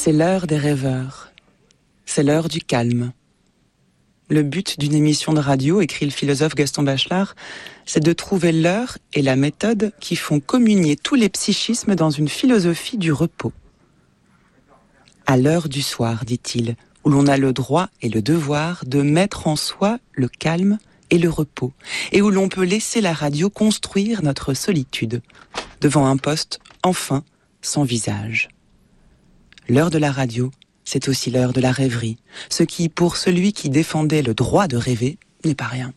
C'est l'heure des rêveurs. C'est l'heure du calme. Le but d'une émission de radio, écrit le philosophe Gaston Bachelard, c'est de trouver l'heure et la méthode qui font communier tous les psychismes dans une philosophie du repos. À l'heure du soir, dit-il, où l'on a le droit et le devoir de mettre en soi le calme et le repos, et où l'on peut laisser la radio construire notre solitude, devant un poste, enfin, sans visage. L'heure de la radio, c'est aussi l'heure de la rêverie, ce qui, pour celui qui défendait le droit de rêver, n'est pas rien.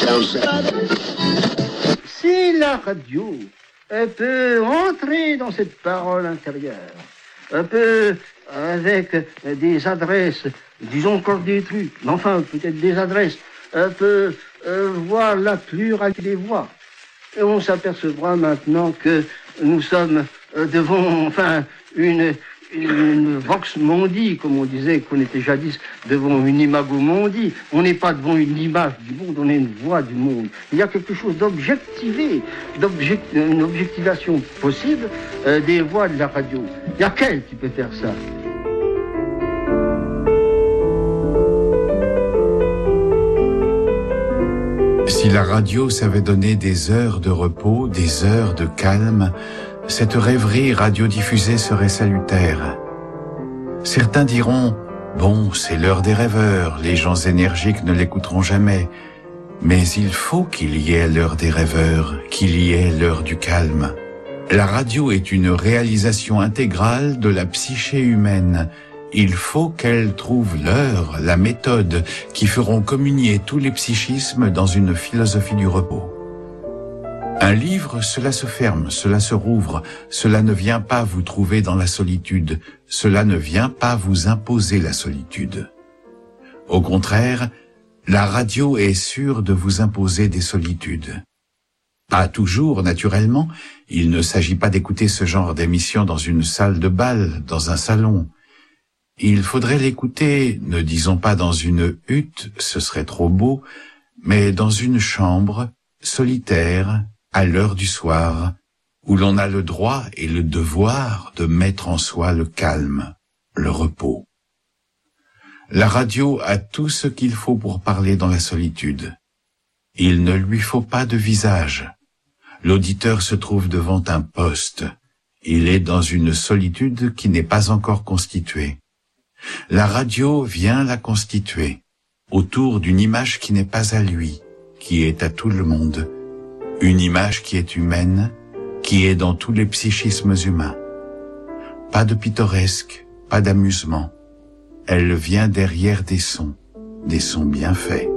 Si la radio peut entrer dans cette parole intérieure, peut, avec des adresses, disons encore des trucs, mais enfin peut-être des adresses, peut voir la pluralité des voix. Et on s'apercevra maintenant que nous sommes devant une vox mondi, comme on disait qu'on était jadis devant une imago mondi. On n'est pas devant une image du monde, on est une voix du monde. Il y a quelque chose d'objectivé, une objectivation possible des voix de la radio. Il y a qu'elle qui peut faire ça. Si la radio savait donner des heures de repos, des heures de calme, cette rêverie radiodiffusée serait salutaire. Certains diront, bon, c'est l'heure des rêveurs, les gens énergiques ne l'écouteront jamais. Mais il faut qu'il y ait l'heure des rêveurs, qu'il y ait l'heure du calme. La radio est une réalisation intégrale de la psyché humaine. Il faut qu'elle trouve l'heure, la méthode qui feront communier tous les psychismes dans une philosophie du repos. Un livre, cela se ferme, cela se rouvre, cela ne vient pas vous trouver dans la solitude, cela ne vient pas vous imposer la solitude. Au contraire, la radio est sûre de vous imposer des solitudes. Pas toujours, naturellement, il ne s'agit pas d'écouter ce genre d'émission dans une salle de bal, dans un salon. Il faudrait l'écouter, ne disons pas dans une hutte, ce serait trop beau, mais dans une chambre, solitaire, à l'heure du soir, où l'on a le droit et le devoir de mettre en soi le calme, le repos. La radio a tout ce qu'il faut pour parler dans la solitude. Il ne lui faut pas de visage. L'auditeur se trouve devant un poste. Il est dans une solitude qui n'est pas encore constituée. La radio vient la constituer, autour d'une image qui n'est pas à lui, qui est à tout le monde. Une image qui est humaine, qui est dans tous les psychismes humains. Pas de pittoresque, pas d'amusement. Elle vient derrière des sons bien faits.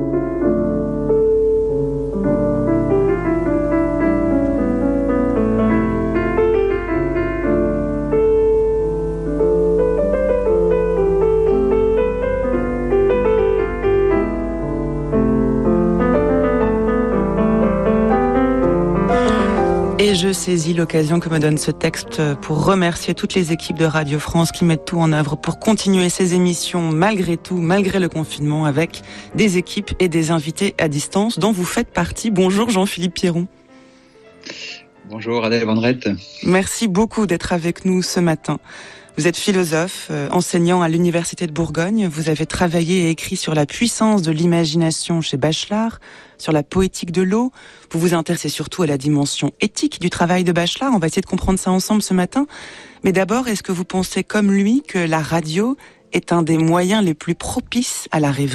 Et je saisis l'occasion que me donne ce texte pour remercier toutes les équipes de Radio France qui mettent tout en œuvre pour continuer ces émissions malgré tout, malgré le confinement, avec des équipes et des invités à distance dont vous faites partie. Bonjour Jean-Philippe Pierron. Bonjour Adèle Vendrette. Merci beaucoup d'être avec nous ce matin. Vous êtes philosophe, enseignant à l'Université de Bourgogne. Vous avez travaillé et écrit sur la puissance de l'imagination chez Bachelard, sur la poétique de l'eau. Vous vous intéressez surtout à la dimension éthique du travail de Bachelard. On va essayer de comprendre ça ensemble ce matin. Mais d'abord, est-ce que vous pensez comme lui que la radio est un des moyens les plus propices à la rêverie ?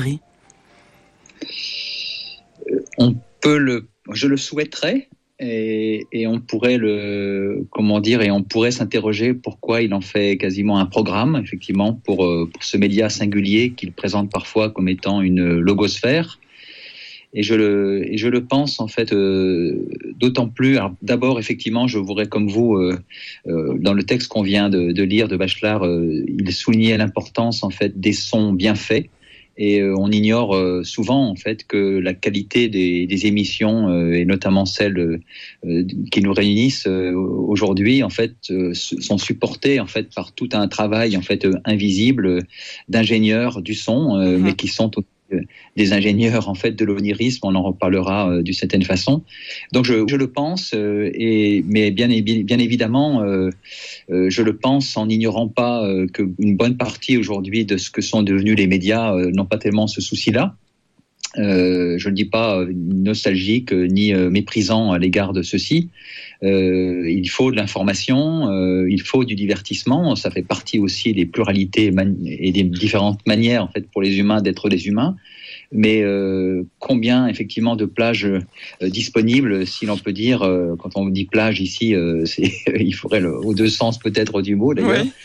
Je le souhaiterais. Et on pourrait on pourrait s'interroger pourquoi il en fait quasiment un programme, effectivement, pour ce média singulier qu'il présente parfois comme étant une logosphère. Et je le pense, en fait, d'autant plus. Alors, d'abord, effectivement, je voudrais, comme vous, dans le texte qu'on vient de lire de Bachelard, il soulignait l'importance, en fait, des sons bien faits. Et on ignore souvent en fait que la qualité des émissions et notamment celles qui nous réunissent aujourd'hui en fait sont supportées en fait par tout un travail en fait invisible d'ingénieurs du son, mais qui sont des ingénieurs en fait de l'onirisme, on en reparlera d'une certaine façon. Donc je le pense, mais bien évidemment, je le pense en n'ignorant pas qu'une bonne partie aujourd'hui de ce que sont devenus les médias n'ont pas tellement ce souci-là. Je ne dis pas nostalgique ni méprisant à l'égard de ceci. Il faut de l'information, il faut du divertissement. Ça fait partie aussi des pluralités et des différentes manières en fait pour les humains d'être des humains. Mais combien effectivement de plages disponibles, si l'on peut dire, quand on dit plage ici, il faudrait aux deux sens peut-être du mot d'ailleurs. Oui.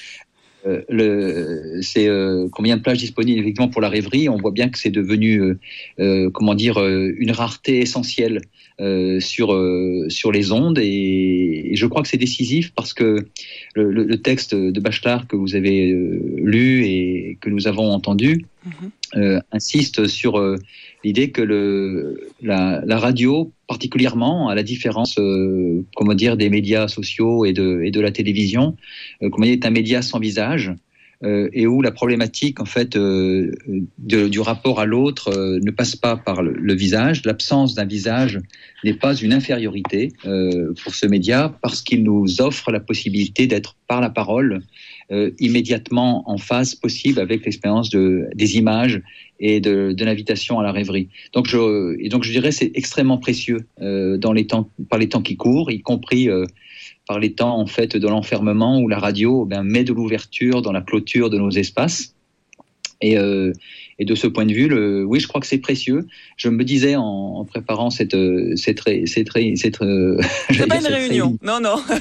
Combien de plages disponibles effectivement pour la rêverie. On voit bien que c'est devenu une rareté essentielle sur les ondes, et je crois que c'est décisif parce que le texte de Bachelard que vous avez lu et que nous avons entendu insiste sur l'idée que la radio, particulièrement à la différence des médias sociaux et de la télévision, est un média sans visage, et où la problématique en fait du rapport à l'autre ne passe pas par le visage. L'absence d'un visage n'est pas une infériorité pour ce média, parce qu'il nous offre la possibilité d'être par la parole immédiatement en phase possible avec l'expérience des images et de l'invitation à la rêverie. Donc je dirais c'est extrêmement précieux par les temps qui courent, y compris par les temps en fait de l'enfermement, où la radio met de l'ouverture dans la clôture de nos espaces. Et de ce point de vue, oui, je crois que c'est précieux. Je me disais en préparant cette c'est pas une réunion. Non.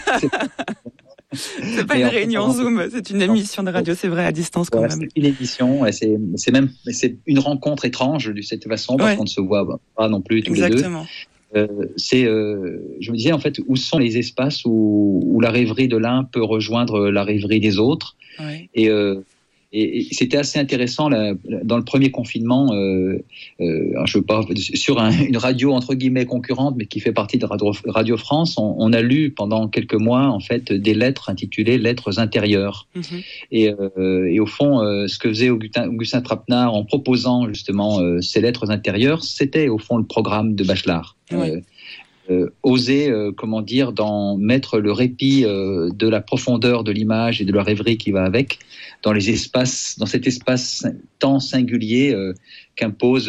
C'est pas une réunion Zoom, c'est une émission de radio, c'est vrai, à distance quand même. C'est une émission, c'est une rencontre étrange de cette façon, parce qu'on ne se voit pas non plus tous les deux. Je me disais en fait, où sont les espaces où la rêverie de l'un peut rejoindre la rêverie des autres. Et c'était assez intéressant dans le premier confinement, je veux pas, sur une radio entre guillemets concurrente, mais qui fait partie de Radio France, on a lu pendant quelques mois en fait des lettres intitulées Lettres intérieures. Et au fond, ce que faisait Augustin Trapenard en proposant justement ces lettres intérieures, c'était au fond le programme de Bachelard. Oser, mettre le répit de la profondeur de l'image et de la rêverie qui va avec dans cet espace temps singulier qu'imposent,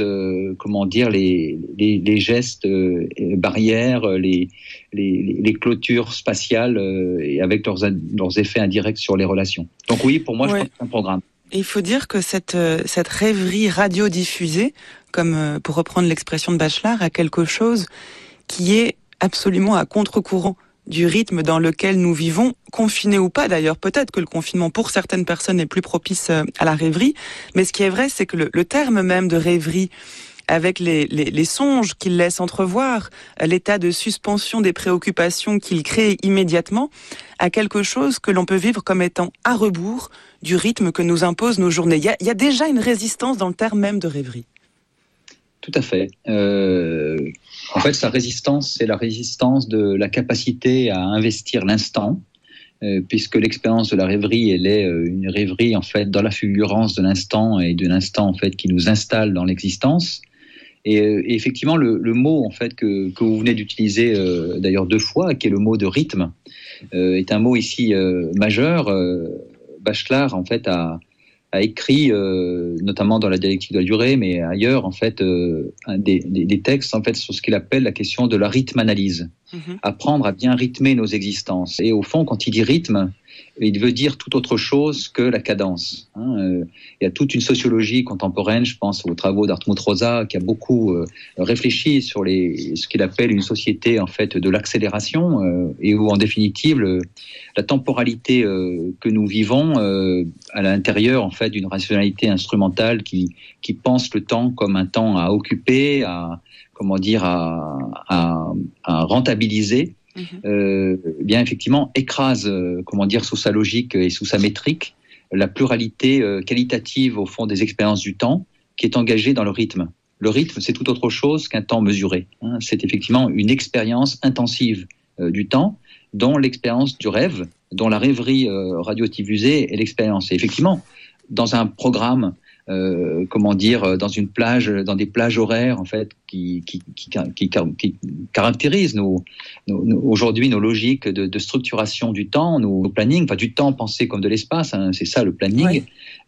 les gestes barrières, les clôtures spatiales, et avec leurs effets indirects sur les relations. Donc oui, pour moi, je crois que c'est un programme. Et il faut dire que cette rêverie radiodiffusée, comme pour reprendre l'expression de Bachelard, a quelque chose qui est absolument à contre-courant du rythme dans lequel nous vivons, confinés ou pas d'ailleurs. Peut-être que le confinement pour certaines personnes est plus propice à la rêverie, mais ce qui est vrai, c'est que le terme même de rêverie, avec les songes qu'il laisse entrevoir, l'état de suspension des préoccupations qu'il crée immédiatement, a quelque chose que l'on peut vivre comme étant à rebours du rythme que nous imposent nos journées. Il y a déjà une résistance dans le terme même de rêverie. Tout à fait. En fait, sa résistance, c'est la résistance de la capacité à investir l'instant, puisque l'expérience de la rêverie, elle est une rêverie en fait dans la fulgurance de l'instant, et de l'instant en fait qui nous installe dans l'existence. Et effectivement, le mot en fait que vous venez d'utiliser d'ailleurs 2 fois, qui est le mot de rythme, est un mot ici majeur. Bachelard en fait a écrit, notamment dans la dialectique de la durée, mais ailleurs, en fait, des textes en fait, sur ce qu'il appelle la question de la rythme-analyse. Apprendre à bien rythmer nos existences. Et au fond, quand il dit rythme, il veut dire tout autre chose que la cadence. Il y a toute une sociologie contemporaine, je pense aux travaux d'Hartmut Rosa, qui a beaucoup réfléchi sur ce qu'il appelle une société en fait de l'accélération, et où en définitive la temporalité que nous vivons à l'intérieur en fait d'une rationalité instrumentale qui pense le temps comme un temps à occuper, à rentabiliser. Bien effectivement écrase sous sa logique et sous sa métrique la pluralité qualitative au fond des expériences du temps qui est engagée dans le rythme. Le rythme, c'est tout autre chose qu'un temps mesuré. C'est effectivement une expérience intensive du temps, dont l'expérience du rêve, dont la rêverie radiodiffusée est l'expérience. Et effectivement, dans un programme dans dans des plages horaires en fait qui caractérisent aujourd'hui nos logiques de structuration du temps, nos plannings, enfin du temps pensé comme de l'espace, hein, c'est ça le planning.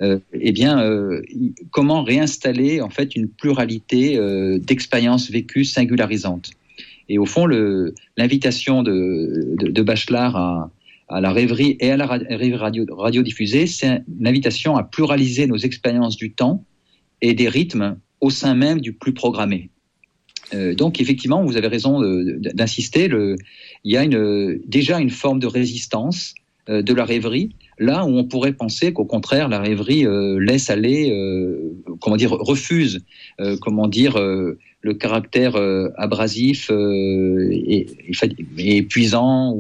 Comment réinstaller en fait une pluralité d'expériences vécues singularisantes. Et au fond, l'invitation de Bachelard à la rêverie et à la rêverie radiodiffusée, c'est une invitation à pluraliser nos expériences du temps et des rythmes au sein même du plus programmé. Donc effectivement, vous avez raison d'insister, il y a déjà une forme de résistance de la rêverie, là où on pourrait penser qu'au contraire, la rêverie laisse aller, refuse, le caractère abrasif et épuisant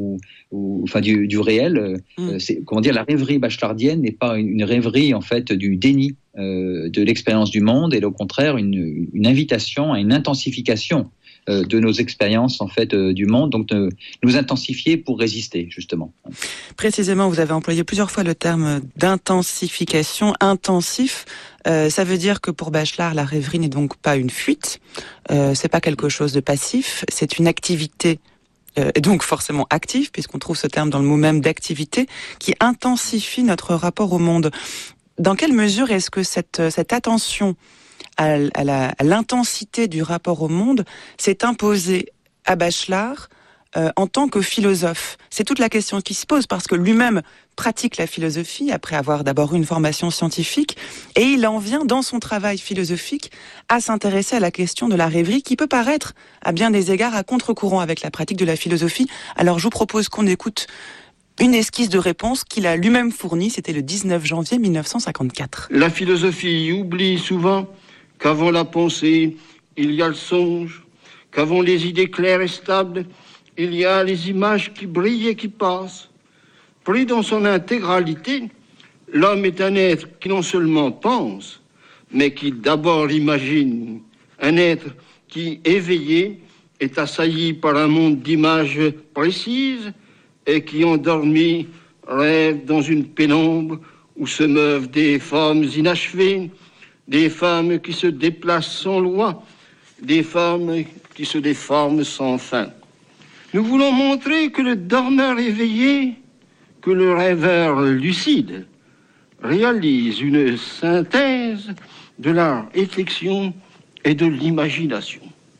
du réel. La rêverie bachelardienne n'est pas une rêverie en fait du déni de l'expérience du monde, et au contraire une invitation à une intensification de nos expériences en fait du monde, donc de nous intensifier pour résister justement. Précisément, vous avez employé plusieurs fois le terme d'intensification, intensif. Ça veut dire que pour Bachelard, la rêverie n'est donc pas une fuite, c'est pas quelque chose de passif, c'est une activité et donc forcément active, puisqu'on trouve ce terme dans le mot même d'activité, qui intensifie notre rapport au monde. Dans quelle mesure est-ce que cette attention à l'intensité du rapport au monde s'est imposée à Bachelard en tant que philosophe? C'est toute la question qui se pose, parce que lui-même pratique la philosophie après avoir d'abord eu une formation scientifique, et il en vient dans son travail philosophique à s'intéresser à la question de la rêverie, qui peut paraître à bien des égards à contre-courant avec la pratique de la philosophie. Alors je vous propose qu'on écoute une esquisse de réponse qu'il a lui-même fournie, c'était le 19 janvier 1954. La philosophie oublie souvent qu'avant la pensée, il y a le songe, qu'avant les idées claires et stables, il y a les images qui brillent et qui passent. Pris dans son intégralité, l'homme est un être qui non seulement pense, mais qui d'abord imagine. Un être qui, éveillé, est assailli par un monde d'images précises et qui, endormi, rêve dans une pénombre où se meuvent des formes inachevées, des femmes qui se déplacent sans loi, des femmes qui se déforment sans fin. Nous voulons montrer que le dormeur éveillé, que le rêveur lucide, réalise une synthèse de la réflexion et de l'imagination.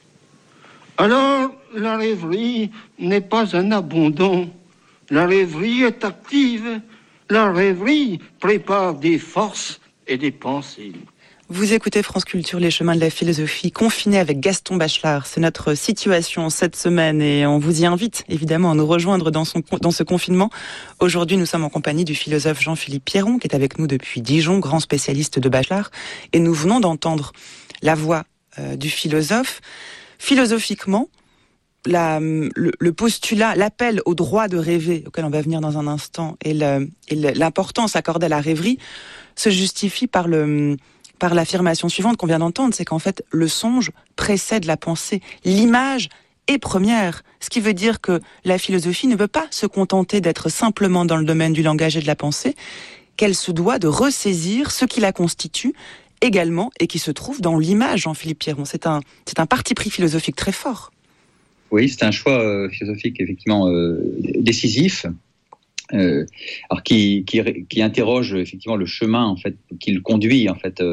Alors, la rêverie n'est pas un abandon. La rêverie est active. La rêverie prépare des forces et des pensées. Vous écoutez France Culture, les chemins de la philosophie, confinés avec Gaston Bachelard. C'est notre situation cette semaine et on vous y invite évidemment à nous rejoindre dans ce confinement. Aujourd'hui, nous sommes en compagnie du philosophe Jean-Philippe Pierron, qui est avec nous depuis Dijon, grand spécialiste de Bachelard. Et nous venons d'entendre la voix du philosophe. Philosophiquement, le postulat, l'appel au droit de rêver, auquel on va venir dans un instant, et l'importance accordée à la rêverie, se justifie par l'affirmation suivante qu'on vient d'entendre, c'est qu'en fait, le songe précède la pensée. L'image est première, ce qui veut dire que la philosophie ne veut pas se contenter d'être simplement dans le domaine du langage et de la pensée, qu'elle se doit de ressaisir ce qui la constitue également et qui se trouve dans l'image, Jean-Philippe Pierron. C'est un parti pris philosophique très fort. Oui, c'est un choix philosophique effectivement décisif. Alors qui interroge effectivement le chemin en fait qui le conduit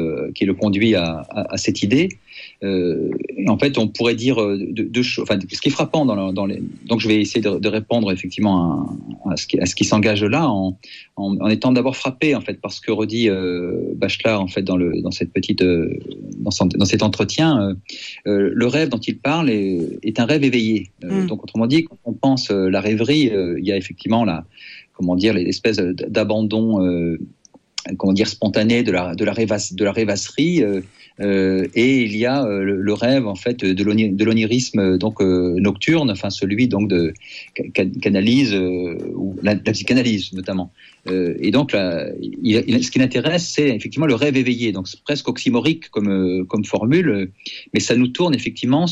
à cette idée. En fait, on pourrait dire deux choses. Enfin, ce qui est frappant donc je vais essayer de répondre effectivement à ce qui s'engage là en étant d'abord frappé en fait par ce que redit Bachelard en fait dans cet entretien. Le rêve dont il parle est un rêve éveillé. Donc autrement dit, quand on pense la rêverie, il y a effectivement l'espèce d'abandon spontané de la rêvasserie, et il y a le rêve en fait de l'onirisme nocturne, enfin celui donc qu'analyse ou la psychanalyse notamment. Et donc ce qui l'intéresse, c'est effectivement le rêve éveillé. Donc c'est presque oxymorique comme formule, mais ça nous tourne effectivement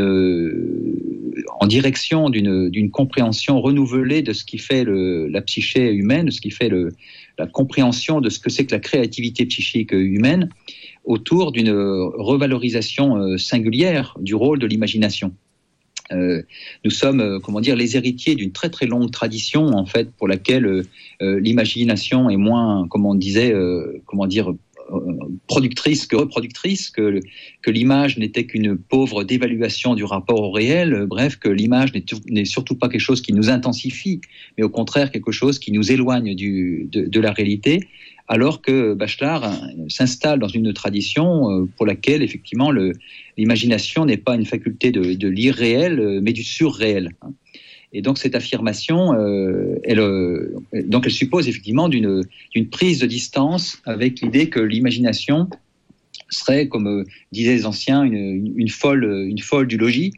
en direction d'une compréhension renouvelée de ce qui fait la psyché humaine, de ce qui fait la compréhension de ce que c'est que la créativité psychique humaine autour d'une revalorisation singulière du rôle de l'imagination. Nous sommes, les héritiers d'une très très longue tradition en fait pour laquelle l'imagination est moins, productrice que reproductrice, que l'image n'était qu'une pauvre dévaluation du rapport au réel, bref, que l'image n'est surtout pas quelque chose qui nous intensifie, mais au contraire quelque chose qui nous éloigne de la réalité, alors que Bachelard s'installe dans une tradition pour laquelle effectivement l'imagination n'est pas une faculté de l'irréel, mais du surréel. Et donc cette affirmation, elle suppose effectivement d'une prise de distance avec l'idée que l'imagination serait, comme disaient les anciens, une folle du logis,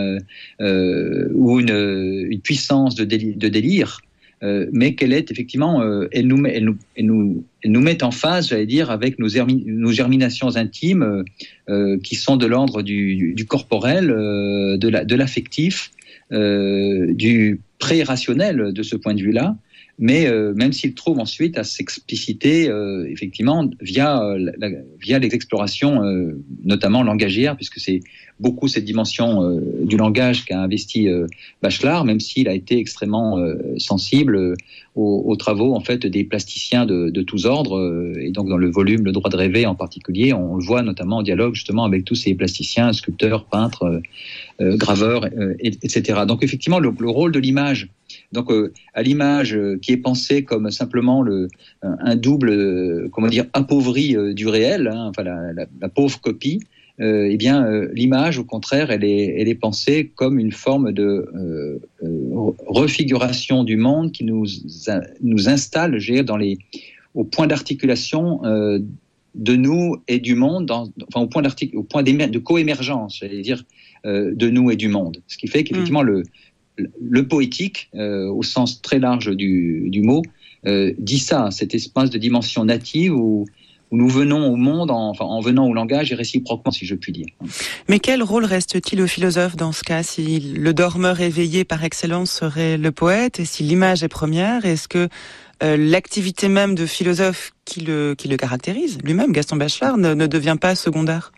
ou une puissance de délire, mais qu'elle est effectivement, elle nous met en phase, j'allais dire, avec nos germinations intimes, qui sont de l'ordre du corporel, de l'affectif. Du pré-rationnel de ce point de vue-là, mais même s'il trouve ensuite à s'expliciter effectivement via les explorations notamment langagières, puisque c'est beaucoup cette dimension du langage qu'a investi Bachelard, même s'il a été extrêmement sensible aux travaux en fait des plasticiens de tous ordres, et donc dans le volume Le droit de rêver en particulier, on le voit notamment en dialogue justement avec tous ces plasticiens, sculpteurs, peintres, graveurs, etc. Donc effectivement le rôle de l'image, donc à l'image qui est pensée comme simplement un double appauvri du réel, la pauvre copie, l'image au contraire elle est pensée comme une forme de refiguration du monde qui nous installe, au point d'articulation de nous et du monde, au point de coémergence, j'allais dire, de nous et du monde. Ce qui fait qu'effectivement le poétique, au sens très large du mot, dit ça, cet espace de dimension native où nous venons au monde en venant au langage et réciproquement, si je puis dire. Mais quel rôle reste-t-il au philosophe dans ce cas? Si le dormeur éveillé par excellence serait le poète, et si l'image est première, est-ce que l'activité même de philosophe qui le caractérise, lui-même, Gaston Bachelard, ne devient pas secondaire?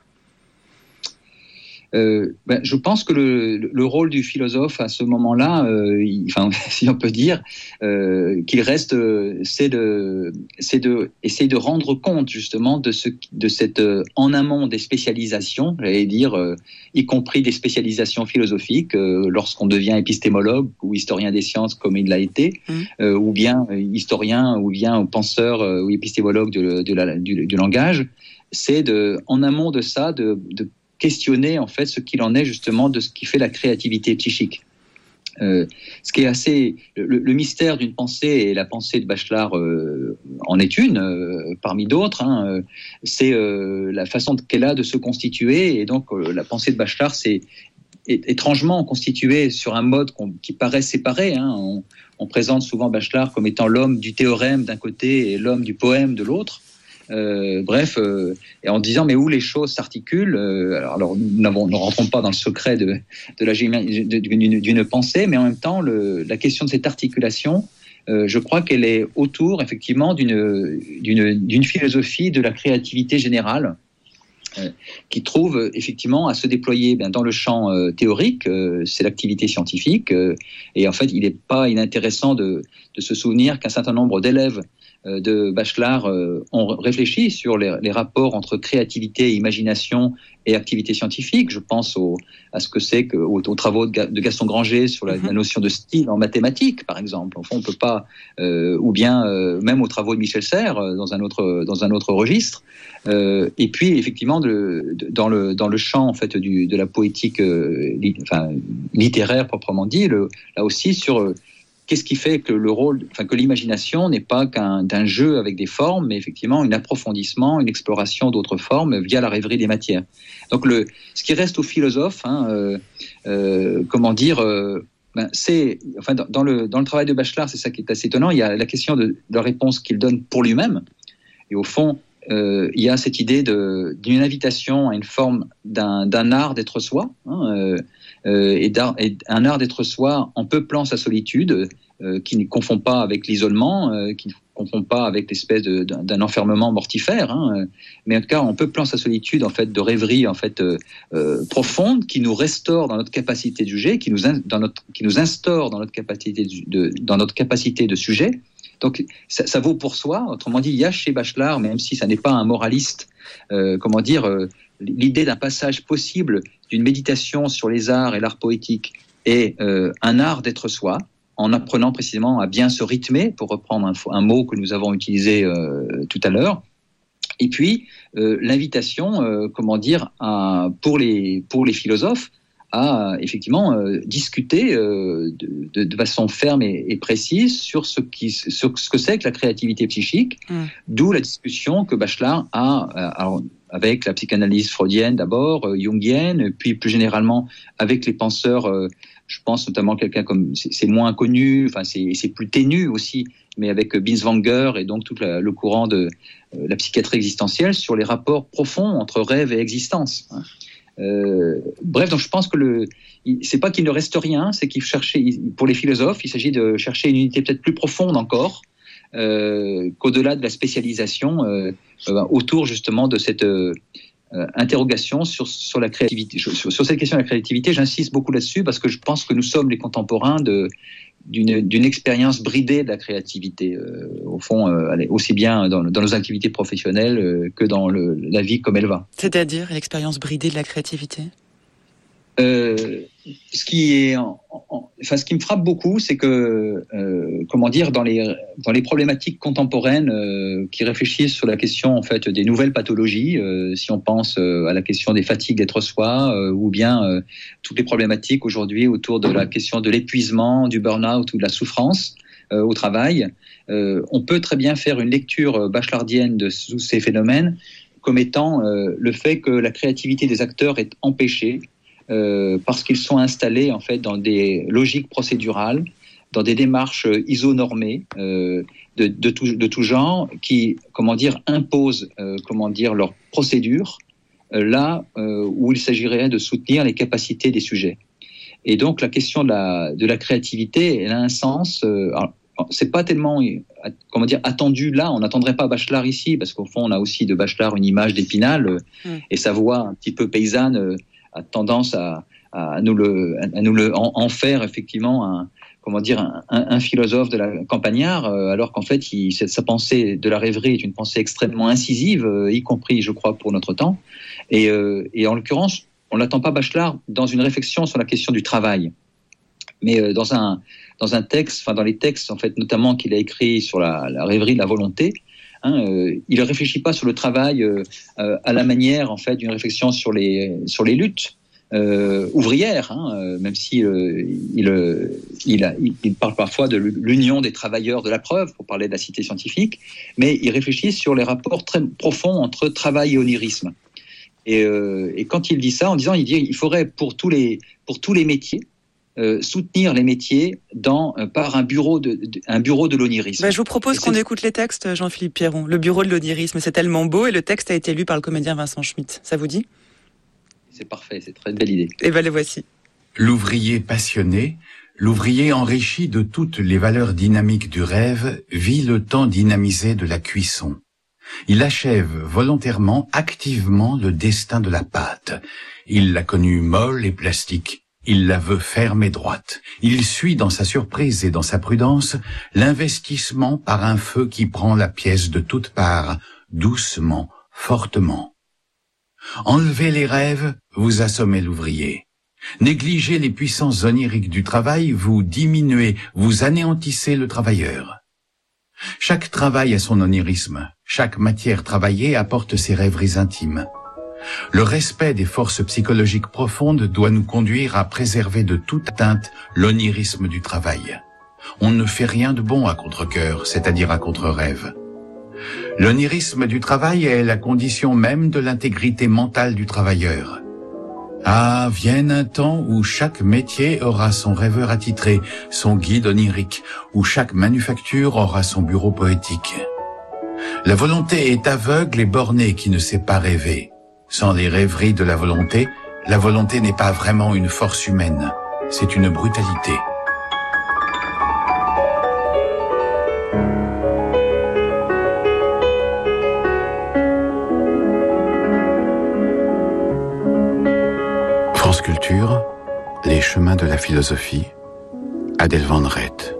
Je pense que le rôle du philosophe à ce moment-là, si on peut dire, qu'il reste, c'est de essayer de rendre compte justement de cette en amont des spécialisations, j'allais dire, y compris des spécialisations philosophiques, lorsqu'on devient épistémologue ou historien des sciences comme il l'a été, ou bien historien, ou bien penseur ou épistémologue du langage, c'est en amont de ça de questionner en fait ce qu'il en est justement de ce qui fait la créativité psychique. Ce qui est assez le mystère d'une pensée, et la pensée de Bachelard en est une parmi d'autres, c'est la façon qu'elle a de se constituer, et donc la pensée de Bachelard c'est étrangement constituée sur un mode qui paraît séparé. On présente souvent Bachelard comme étant l'homme du théorème d'un côté et l'homme du poème de l'autre. Et en disant mais où les choses s'articulent. Alors nous ne rentrons pas dans le secret d'une pensée, mais en même temps la question de cette articulation, je crois qu'elle est autour effectivement d'une philosophie de la créativité générale, qui trouve effectivement à se déployer dans le champ théorique, c'est l'activité scientifique, et en fait il n'est pas inintéressant de se souvenir qu'un certain nombre d'élèves de Bachelard ont réfléchi sur les rapports entre créativité, imagination et activité scientifique. Je pense à ce que c'est aux travaux de Gaston Granger sur la notion de style en mathématiques, par exemple. Enfin, on peut pas, ou bien même aux travaux de Michel Serres dans un autre registre. Et puis effectivement dans le champ en fait de la poétique littéraire proprement dit, là aussi sur qu'est-ce qui fait que que l'imagination n'est pas d'un jeu avec des formes, mais effectivement un approfondissement, une exploration d'autres formes via la rêverie des matières. Donc ce qui reste au philosophe, c'est, dans le travail de Bachelard, c'est ça qui est assez étonnant. Il y a la question de la réponse qu'il donne pour lui-même, et au fond, il y a cette idée d'une invitation à une forme d'un art d'être soi, et un art d'être soi en peuplant sa solitude, qui ne confond pas avec l'isolement, qui confond pas avec l'espèce d'un enfermement mortifère, hein, mais en tout cas en peuplant sa solitude en fait de rêveries en fait profondes qui nous restaurent dans notre capacité de juger, qui nous instaurent dans notre capacité de sujet. Donc ça vaut pour soi. Autrement dit, il y a chez Bachelard, même si ça n'est pas un moraliste, l'idée d'un passage possible d'une méditation sur les arts et l'art poétique et un art d'être soi, en apprenant précisément à bien se rythmer, pour reprendre un mot que nous avons utilisé tout à l'heure. Et puis l'invitation, pour les philosophes, à effectivement discuter de façon ferme et précise sur ce que c'est que la créativité psychique, d'où la discussion que Bachelard a avec la psychanalyse freudienne d'abord, jungienne, puis plus généralement avec les penseurs, je pense notamment quelqu'un comme, c'est moins connu, enfin c'est plus ténu aussi, mais avec Binswanger et donc tout le courant de la psychiatrie existentielle sur les rapports profonds entre rêve et existence. Bref, donc je pense que c'est pas qu'il ne reste rien, c'est pour les philosophes, il s'agit de chercher une unité peut-être plus profonde encore, qu'au-delà de la spécialisation, autour justement de cette interrogation sur la créativité. Sur cette question de la créativité, j'insiste beaucoup là-dessus parce que je pense que nous sommes les contemporains d'une expérience bridée de la créativité, au fond, aussi bien dans nos activités professionnelles que dans la vie comme elle va. C'est-à-dire l'expérience bridée de la créativité ? Ce qui me frappe beaucoup, c'est que, dans les problématiques contemporaines qui réfléchissent sur la question en fait des nouvelles pathologies, si on pense à la question des fatigues d'être soi, ou bien toutes les problématiques aujourd'hui autour de la question de l'épuisement, du burn-out ou de la souffrance au travail, on peut très bien faire une lecture bachelardienne de tous ces phénomènes comme étant le fait que la créativité des acteurs est empêchée. Parce qu'ils sont installés en fait dans des logiques procédurales, dans des démarches isonormées de tout genre qui imposent leurs procédures là où il s'agirait de soutenir les capacités des sujets. Et donc la question de la créativité, elle a un sens. C'est pas tellement attendu là. On n'attendrait pas Bachelard ici parce qu'au fond on a aussi de Bachelard une image d'Épinal et sa voix un petit peu paysanne a tendance à nous en faire effectivement un philosophe de la campagnard, alors qu'en fait sa pensée de la rêverie est une pensée extrêmement incisive, y compris je crois pour notre temps, et en l'occurrence on n'attend pas Bachelard dans une réflexion sur la question du travail, mais dans un texte, dans les textes en fait notamment qu'il a écrit sur la rêverie de la volonté. Il ne réfléchit pas sur le travail à la manière en fait d'une réflexion sur les luttes ouvrières, même si il parle parfois de l'union des travailleurs de la preuve pour parler de la cité scientifique, mais il réfléchit sur les rapports très profonds entre travail et onirisme. Et quand il dit ça, il dit il faudrait pour tous les métiers soutenir les métiers par un bureau de l'onirisme. Je vous propose qu'on écoute les textes, Jean-Philippe Pierron. Le bureau de l'onirisme, c'est tellement beau, et le texte a été lu par le comédien Vincent Schmitt. Ça vous dit ? C'est parfait, c'est très belle idée. Et le voici. L'ouvrier passionné, l'ouvrier enrichi de toutes les valeurs dynamiques du rêve, vit le temps dynamisé de la cuisson. Il achève volontairement, activement le destin de la pâte. Il l'a connue molle et plastique. Il la veut ferme et droite. Il suit dans sa surprise et dans sa prudence l'investissement par un feu qui prend la pièce de toutes parts, doucement, fortement. Enlevez les rêves, vous assommez l'ouvrier. Négligez les puissances oniriques du travail, vous diminuez, vous anéantissez le travailleur. Chaque travail a son onirisme. Chaque matière travaillée apporte ses rêveries intimes. Le respect des forces psychologiques profondes doit nous conduire à préserver de toute atteinte l'onirisme du travail. On ne fait rien de bon à contre-cœur, c'est-à-dire à contre-rêve. L'onirisme du travail est la condition même de l'intégrité mentale du travailleur. Ah, vienne un temps où chaque métier aura son rêveur attitré, son guide onirique, où chaque manufacture aura son bureau poétique. La volonté est aveugle et bornée qui ne sait pas rêver. Sans les rêveries de la volonté n'est pas vraiment une force humaine, c'est une brutalité. France Culture, les chemins de la philosophie, Adèle Van Rett.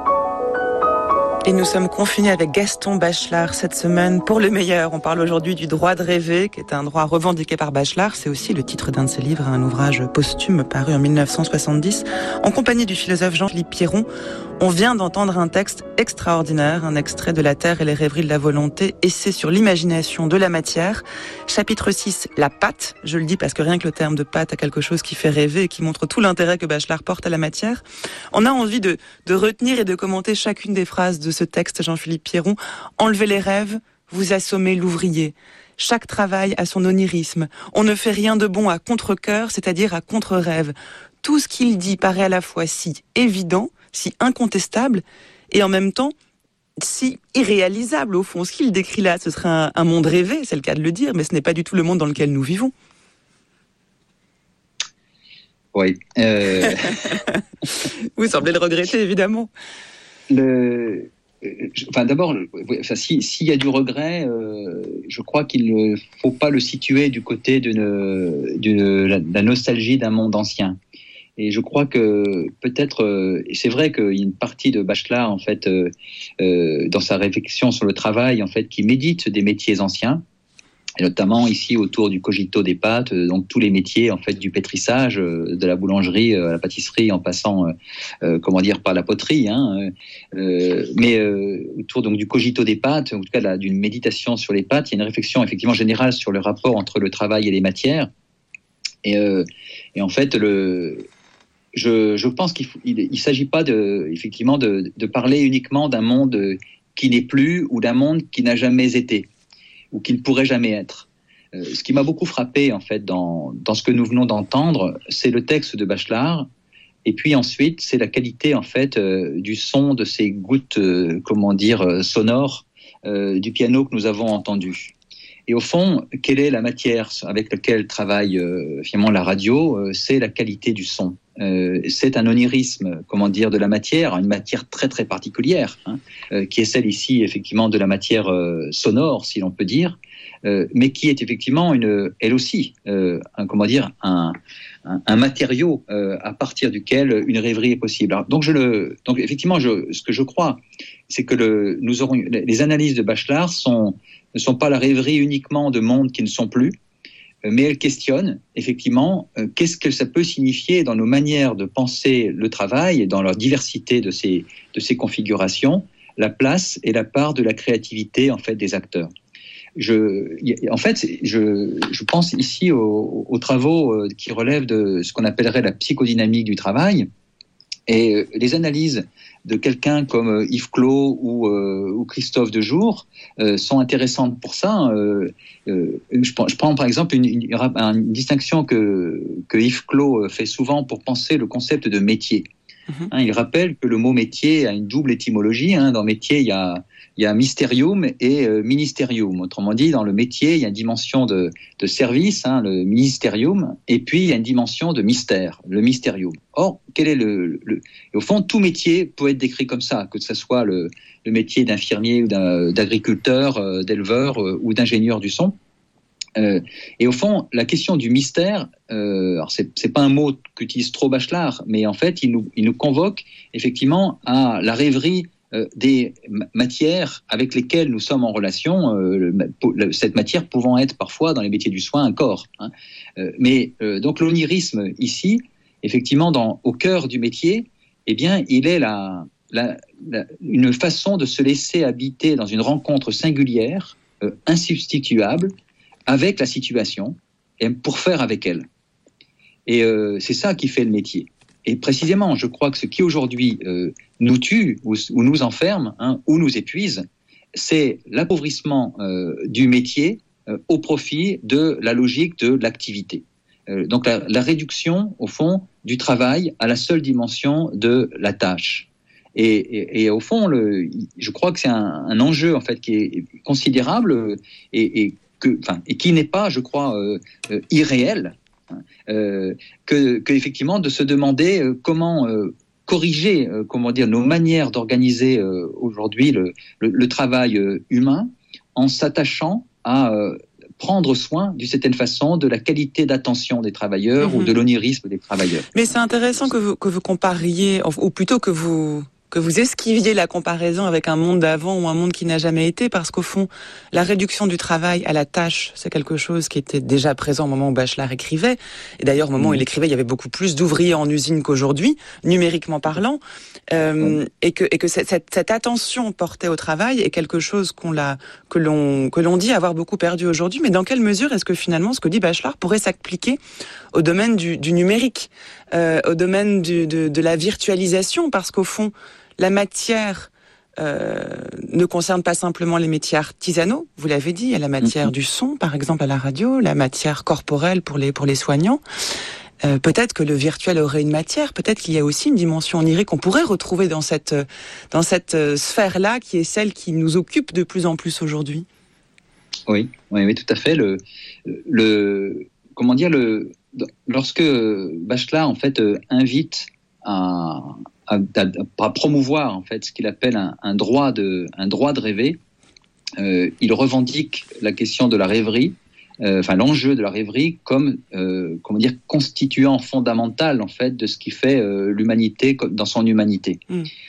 Et nous sommes confinés avec Gaston Bachelard cette semaine pour le meilleur. On parle aujourd'hui du droit de rêver, qui est un droit revendiqué par Bachelard. C'est aussi le titre d'un de ses livres, un ouvrage posthume paru en 1970. En compagnie du philosophe Jean-Philippe Pierron, on vient d'entendre un texte extraordinaire, un extrait de La Terre et les rêveries de la volonté, essai sur l'imagination de la matière. Chapitre 6, la pâte. Je le dis parce que rien que le terme de pâte a quelque chose qui fait rêver et qui montre tout l'intérêt que Bachelard porte à la matière. On a envie de retenir et de commenter chacune des phrases de ce texte, Jean-Philippe Pierron. Enlevez les rêves, vous assommez l'ouvrier. Chaque travail a son onirisme. On ne fait rien de bon à contre-cœur, c'est-à-dire à contre-rêve. Tout ce qu'il dit paraît à la fois si évident, si incontestable, et en même temps si irréalisable au fond. Ce qu'il décrit là, ce serait un monde rêvé, c'est le cas de le dire, mais ce n'est pas du tout le monde dans lequel nous vivons. Oui. Vous semblez le regretter, évidemment. D'abord, s'il y a du regret, je crois qu'il ne faut pas le situer du côté de la nostalgie d'un monde ancien. Et je crois que peut-être, c'est vrai qu'il y a une partie de Bachelard, en fait, dans sa réflexion sur le travail, en fait, qui médite des métiers anciens, et notamment ici autour du cogito des pâtes, donc tous les métiers, en fait, du pétrissage, de la boulangerie à la pâtisserie, en passant, par la poterie, mais autour donc du cogito des pâtes, en tout cas d'une méditation sur les pâtes, il y a une réflexion effectivement générale sur le rapport entre le travail et les matières, et en fait je pense qu'il ne s'agit pas de parler uniquement d'un monde qui n'est plus ou d'un monde qui n'a jamais été ou qui ne pourrait jamais être. Ce qui m'a beaucoup frappé en fait dans ce que nous venons d'entendre, c'est le texte de Bachelard, et puis ensuite c'est la qualité en fait du son de ces gouttes sonores du piano que nous avons entendu. Et au fond, quelle est la matière avec laquelle travaille finalement la radio ? C'est la qualité du son. C'est un onirisme, de la matière, une matière très très particulière, qui est celle ici effectivement de la matière sonore, si l'on peut dire, mais qui est effectivement elle aussi, un matériau à partir duquel une rêverie est possible. Alors, donc effectivement, ce que je crois, c'est que les analyses de Bachelard ne sont pas la rêverie uniquement de mondes qui ne sont plus, mais elles questionnent effectivement qu'est-ce que ça peut signifier dans nos manières de penser le travail et dans leur diversité de ces configurations, la place et la part de la créativité en fait des acteurs. Je pense ici aux travaux qui relèvent de ce qu'on appellerait la psychodynamique du travail, et les analyses de quelqu'un comme Yves Clos ou Christophe Dejour sont intéressantes pour ça. Je prends par exemple une distinction que Yves Clos fait souvent pour penser le concept de métier. Il rappelle que le mot métier a une double étymologie. Dans métier, il y a mysterium et ministerium. Autrement dit, dans le métier, il y a une dimension de service, le ministerium, et puis il y a une dimension de mystère, le mysterium. Or, quel est au fond, tout métier peut être décrit comme ça, que ce soit le métier d'infirmier ou d'agriculteur, d'éleveur ou d'ingénieur du son. Et au fond, la question du mystère, alors c'est pas un mot qu'utilise trop Bachelard, mais en fait, il nous convoque effectivement à la rêverie des matières avec lesquelles nous sommes en relation, cette matière pouvant être parfois dans les métiers du soin un corps. Mais donc l'onirisme ici, effectivement, au cœur du métier, eh bien, il est une façon de se laisser habiter dans une rencontre singulière, insubstituable, avec la situation et pour faire avec elle. Et c'est ça qui fait le métier. Et précisément, je crois que ce qui aujourd'hui nous tue ou nous enferme ou nous épuise, c'est l'appauvrissement du métier au profit de la logique de l'activité. Donc la réduction, au fond, du travail à la seule dimension de la tâche. Et au fond, je crois que c'est un enjeu en fait qui est considérable et qui n'est pas, je crois, irréel, que effectivement de se demander comment corriger, nos manières d'organiser aujourd'hui le travail humain en s'attachant à prendre soin, d'une certaine façon, de la qualité d'attention des travailleurs ou de l'onirisme des travailleurs. Mais c'est intéressant que vous compariez, ou plutôt que vous esquiviez la comparaison avec un monde d'avant ou un monde qui n'a jamais été, parce qu'au fond, la réduction du travail à la tâche, c'est quelque chose qui était déjà présent au moment où Bachelard écrivait. Et d'ailleurs, au moment où il écrivait, il y avait beaucoup plus d'ouvriers en usine qu'aujourd'hui, numériquement parlant. Et que cette attention portée au travail est quelque chose que l'on dit avoir beaucoup perdu aujourd'hui. Mais dans quelle mesure est-ce que finalement, ce que dit Bachelard pourrait s'appliquer au domaine du numérique, au domaine de la virtualisation, parce qu'au fond, la matière ne concerne pas simplement les métiers artisanaux, vous l'avez dit, il y a la matière du son, par exemple à la radio, la matière corporelle pour les soignants. Peut-être que le virtuel aurait une matière, peut-être qu'il y a aussi une dimension onirique qu'on pourrait retrouver dans cette sphère-là, qui est celle qui nous occupe de plus en plus aujourd'hui. Oui, tout à fait. Lorsque Bachelard en fait invite à promouvoir en fait ce qu'il appelle un droit de rêver, il revendique la question de la rêverie, l'enjeu de la rêverie comme constituant fondamental en fait de ce qui fait l'humanité dans son humanité.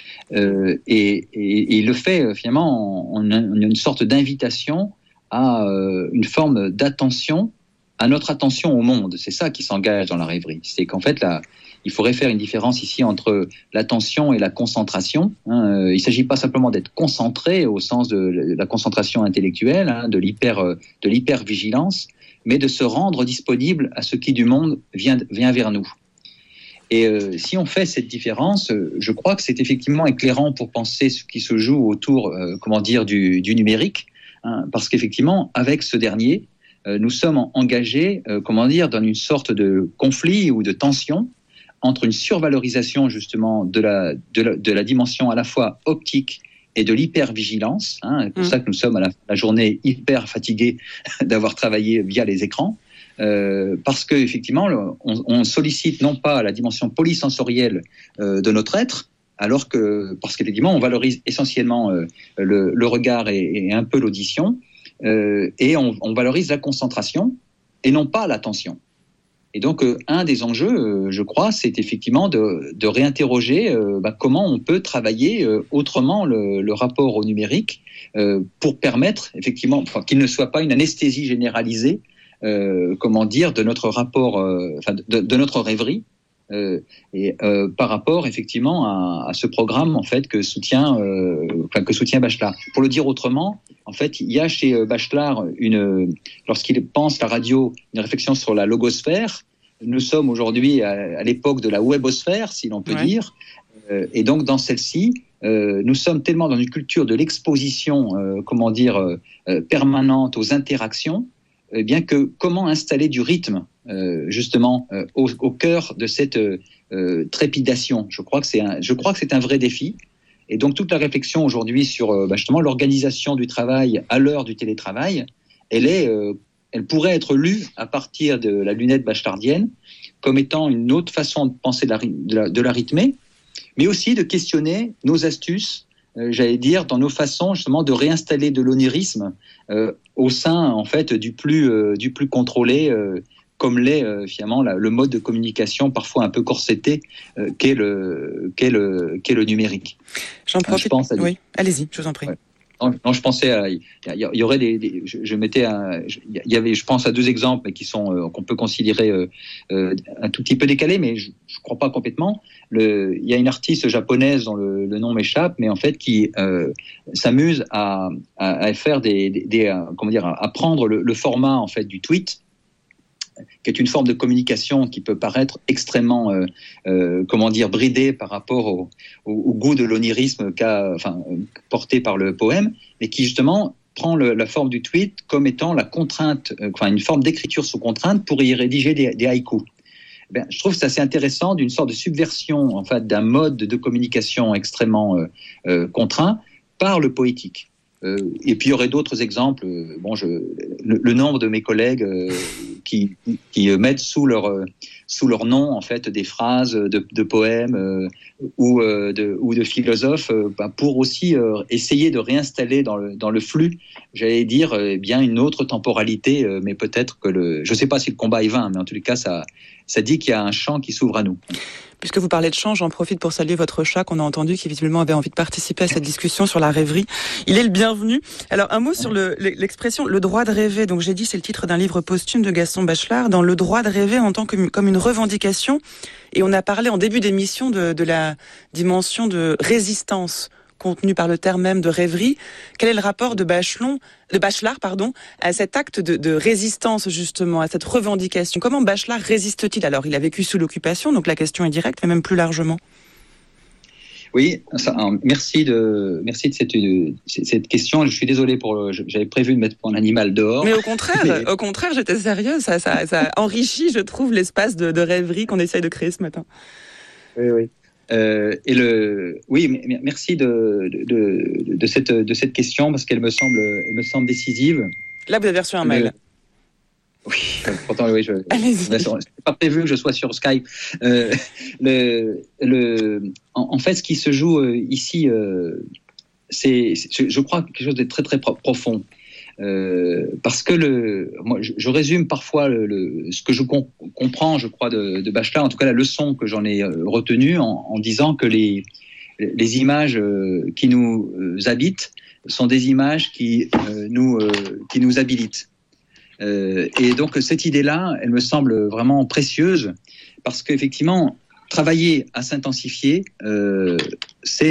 Et il le fait finalement en une sorte d'invitation à une forme d'attention, à notre attention au monde. C'est ça qui s'engage dans la rêverie. C'est qu'en fait, il faudrait faire une différence ici entre l'attention et la concentration. Il ne s'agit pas simplement d'être concentré au sens de la concentration intellectuelle, de l'hypervigilance, mais de se rendre disponible à ce qui du monde vient vers nous. Et si on fait cette différence, je crois que c'est effectivement éclairant pour penser ce qui se joue autour, du numérique, parce qu'effectivement, avec ce dernier, nous sommes engagés, dans une sorte de conflit ou de tension entre une survalorisation justement de la dimension à la fois optique et de l'hypervigilance. C'est pour ça que nous sommes à la journée hyper fatigués d'avoir travaillé via les écrans, parce que effectivement, on sollicite non pas la dimension polysensorielle de notre être, parce qu'effectivement, on valorise essentiellement le regard et un peu l'audition. Et on valorise la concentration et non pas l'attention. Et donc, un des enjeux, je crois, c'est effectivement de réinterroger comment on peut travailler autrement le rapport au numérique pour permettre effectivement qu'il ne soit pas une anesthésie généralisée, de notre rapport, de notre rêverie. Par rapport effectivement à ce programme en fait que soutient Bachelard. Pour le dire autrement, en fait, il y a chez Bachelard lorsqu'il pense la radio, une réflexion sur la logosphère. Nous sommes aujourd'hui à l'époque de la webosphère, si l'on peut dire, et donc dans celle-ci, nous sommes tellement dans une culture de l'exposition, permanente aux interactions, bien que comment installer du rythme au cœur de cette trépidation. Je crois que c'est un vrai défi. Et donc toute la réflexion aujourd'hui sur justement l'organisation du travail à l'heure du télétravail, elle pourrait être lue à partir de la lunette bachelardienne comme étant une autre façon de penser de la rythmer, mais aussi de questionner nos astuces, dans nos façons justement de réinstaller de l'onirisme au sein en fait du plus contrôlé, comme l'est finalement le mode de communication parfois un peu corseté qu'est le numérique. J'en profite. Oui, allez-y, je vous en prie. Ouais. Non, je pensais il y aurait il y avait, je pense à deux exemples mais qui sont qu'on peut considérer un tout petit peu décalés, mais je crois pas complètement. Il y a une artiste japonaise dont le nom m'échappe, mais en fait qui s'amuse à faire à prendre le format en fait du tweet, qui est une forme de communication qui peut paraître extrêmement, bridée par rapport au goût de l'onirisme porté par le poème, mais qui justement prend la forme du tweet comme étant la contrainte, une forme d'écriture sous contrainte pour y rédiger des haïkus. Je trouve que c'est assez intéressant d'une sorte de subversion en fait d'un mode de communication extrêmement contraint par le poétique. Et puis il y aurait d'autres exemples. Le nombre de mes collègues qui mettent sous leur nom en fait des phrases de poèmes ou de philosophes pour aussi essayer de réinstaller dans le flux, j'allais dire, bien une autre temporalité. Mais peut-être que je ne sais pas si le combat est vain, mais en tous les cas ça dit qu'il y a un champ qui s'ouvre à nous. Puisque vous parlez de chant, j'en profite pour saluer votre chat qu'on a entendu, qui visiblement avait envie de participer à cette discussion sur la rêverie. Il est le bienvenu. Alors, un mot sur l'expression « le droit de rêver ». Donc, j'ai dit, c'est le titre d'un livre posthume de Gaston Bachelard. Dans « le droit de rêver », on entend comme une revendication. Et on a parlé en début d'émission de la dimension de résistance contenue par le terme même de rêverie. Quel est le rapport de Bachelard, à cet acte de résistance, justement, à cette revendication? Comment Bachelard résiste-t-il? Alors, il a vécu sous l'occupation, donc la question est directe, mais même plus largement. Oui, merci de cette question. Je suis désolé j'avais prévu de mettre mon animal dehors. Mais au contraire, j'étais sérieuse. Ça enrichit, je trouve, l'espace de rêverie qu'on essaye de créer ce matin. Oui. Merci de cette question parce qu'elle me semble décisive. Là, vous avez reçu un mail. Oui, pourtant, oui, c'est pas prévu que je sois sur Skype. En fait, ce qui se joue ici, c'est, je crois, quelque chose de très très profond. Parce que moi, je résume parfois ce que je comprends, je crois, de Bachelard, en tout cas la leçon que j'en ai retenue en disant que les images qui nous habitent sont des images qui nous habilitent. Et donc cette idée-là, elle me semble vraiment précieuse parce qu'effectivement, travailler à s'intensifier, c'est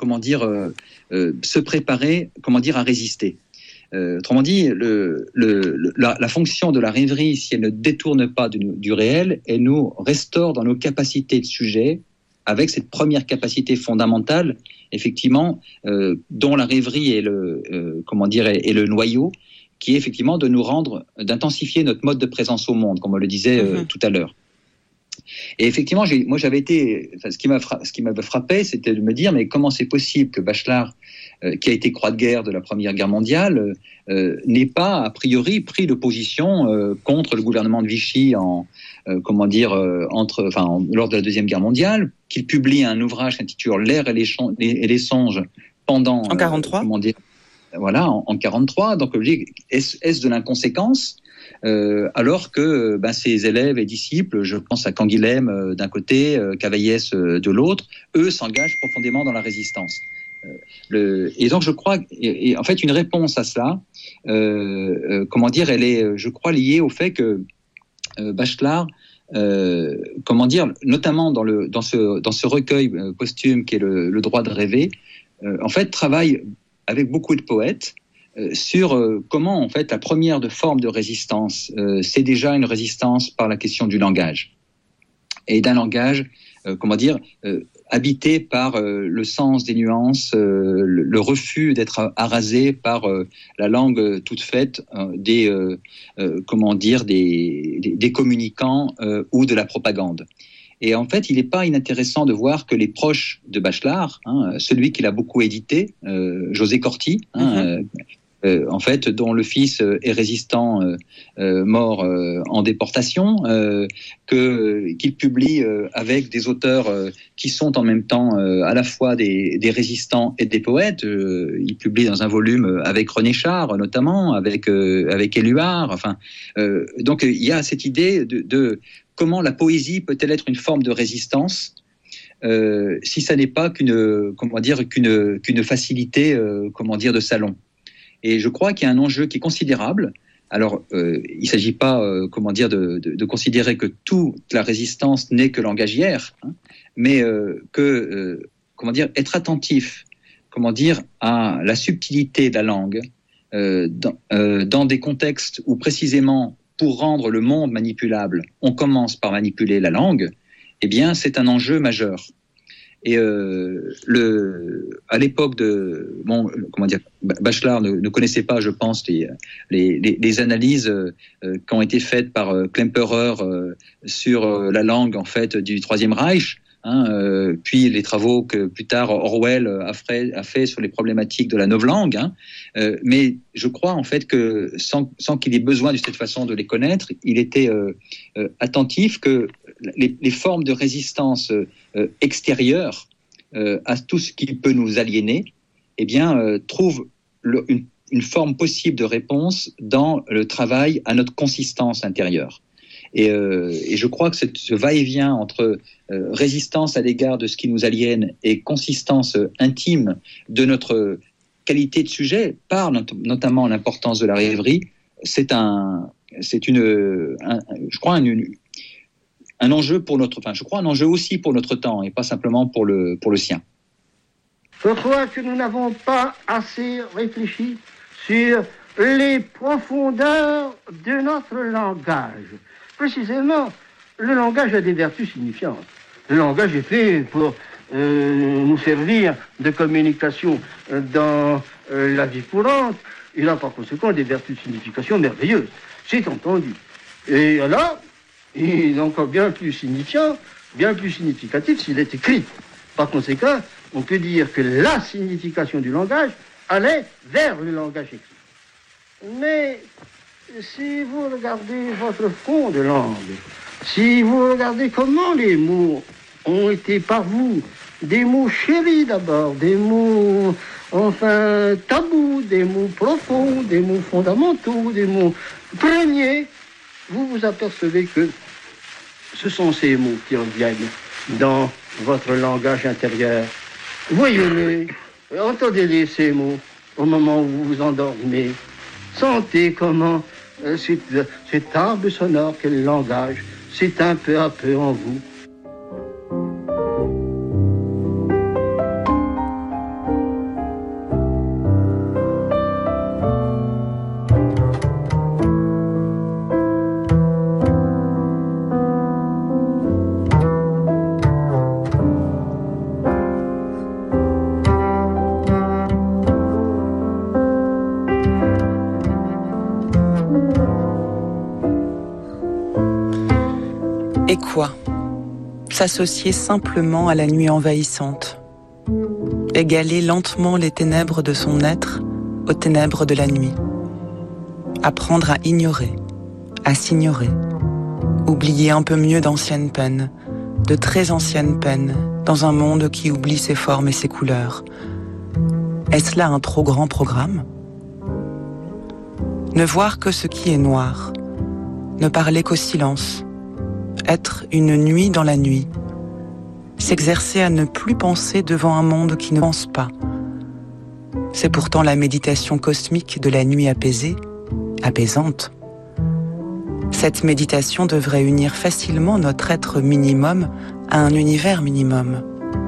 se préparer, à résister. Autrement dit, la fonction de la rêverie, si elle ne détourne pas du réel, elle nous restaure dans nos capacités de sujet, avec cette première capacité fondamentale, effectivement, dont la rêverie est est le noyau, qui est effectivement d'intensifier notre mode de présence au monde, comme on le disait tout à l'heure. Et effectivement, ce qui m'avait frappé, c'était de me dire, mais comment c'est possible que Bachelard, qui a été croix de guerre de la Première Guerre mondiale, n'ait pas, a priori, pris de position contre le gouvernement de Vichy lors de la Deuxième Guerre mondiale, qu'il publie un ouvrage qui s'intitule L'air et les songes pendant... En 1943 Voilà, en 1943. Donc, est-ce de l'inconséquence alors que ses élèves et disciples, je pense à Canguilhem d'un côté, Cavaillès de l'autre, eux s'engagent profondément dans la résistance. Et donc je crois, et en fait une réponse à cela, elle est, je crois, liée au fait que Bachelard, notamment dans ce recueil posthume qui est le droit de rêver, en fait travaille avec beaucoup de poètes sur comment, en fait, la première forme de résistance, c'est déjà une résistance par la question du langage. Et d'un langage, habité par le sens des nuances, le refus d'être arasé par la langue toute faite des communicants ou de la propagande. Et en fait, il n'est pas inintéressant de voir que les proches de Bachelard, celui qu'il a beaucoup édité, José Corti, en fait, dont le fils est résistant mort en déportation, qu'il publie avec des auteurs qui sont en même temps à la fois des résistants et des poètes. Il publie dans un volume avec René Char, notamment, avec Éluard. Donc il y a cette idée de comment la poésie peut-elle être une forme de résistance si ça n'est pas qu'une facilité de salon. Et je crois qu'il y a un enjeu qui est considérable. Alors, il ne s'agit pas, de considérer que toute la résistance n'est que langagière, mais être attentif, à la subtilité de la langue dans des contextes où précisément, pour rendre le monde manipulable, on commence par manipuler la langue. Eh bien, c'est un enjeu majeur. Et à l'époque Bachelard ne connaissait pas, je pense, les analyses qui ont été faites par Klemperer sur la langue en fait du Troisième Reich. puis les travaux que plus tard Orwell a fait sur les problématiques de la novlangue. Mais je crois en fait que sans qu'il ait besoin de cette façon de les connaître, il était attentif que les formes de résistance extérieures à tout ce qui peut nous aliéner, eh bien, trouvent une forme possible de réponse dans le travail à notre consistance intérieure. Et je crois que ce va-et-vient entre résistance à l'égard de ce qui nous aliène et consistance intime de notre qualité de sujet, par notamment l'importance de la rêverie, je crois un enjeu pour un enjeu aussi pour notre temps et pas simplement pour le sien. Je crois que nous n'avons pas assez réfléchi sur les profondeurs de notre langage. Précisément, le langage a des vertus signifiantes. Le langage est fait pour nous servir de communication dans la vie courante. Il a par conséquent des vertus de signification merveilleuses. C'est entendu. Et alors, il est encore bien plus signifiant, bien plus significatif s'il est écrit. Par conséquent, on peut dire que la signification du langage allait vers le langage écrit. Mais si vous regardez votre fond de langue, si vous regardez comment les mots ont été par vous, des mots chéris d'abord, des mots tabous, des mots profonds, des mots fondamentaux, des mots premiers, vous vous apercevez que ce sont ces mots qui reviennent dans votre langage intérieur. Voyez-les, entendez-les ces mots au moment où vous vous endormez. Sentez comment cet arbre sonore qu'est le langage s'éteint peu à peu en vous. Et quoi ? S'associer simplement à la nuit envahissante. Égaler lentement les ténèbres de son être aux ténèbres de la nuit. Apprendre à ignorer, à s'ignorer. Oublier un peu mieux d'anciennes peines, de très anciennes peines, dans un monde qui oublie ses formes et ses couleurs. Est-ce là un trop grand programme ? Ne voir que ce qui est noir. Ne parler qu'au silence. Être une nuit dans la nuit, s'exercer à ne plus penser devant un monde qui ne pense pas. C'est pourtant la méditation cosmique de la nuit apaisée, apaisante. Cette méditation devrait unir facilement notre être minimum à un univers minimum.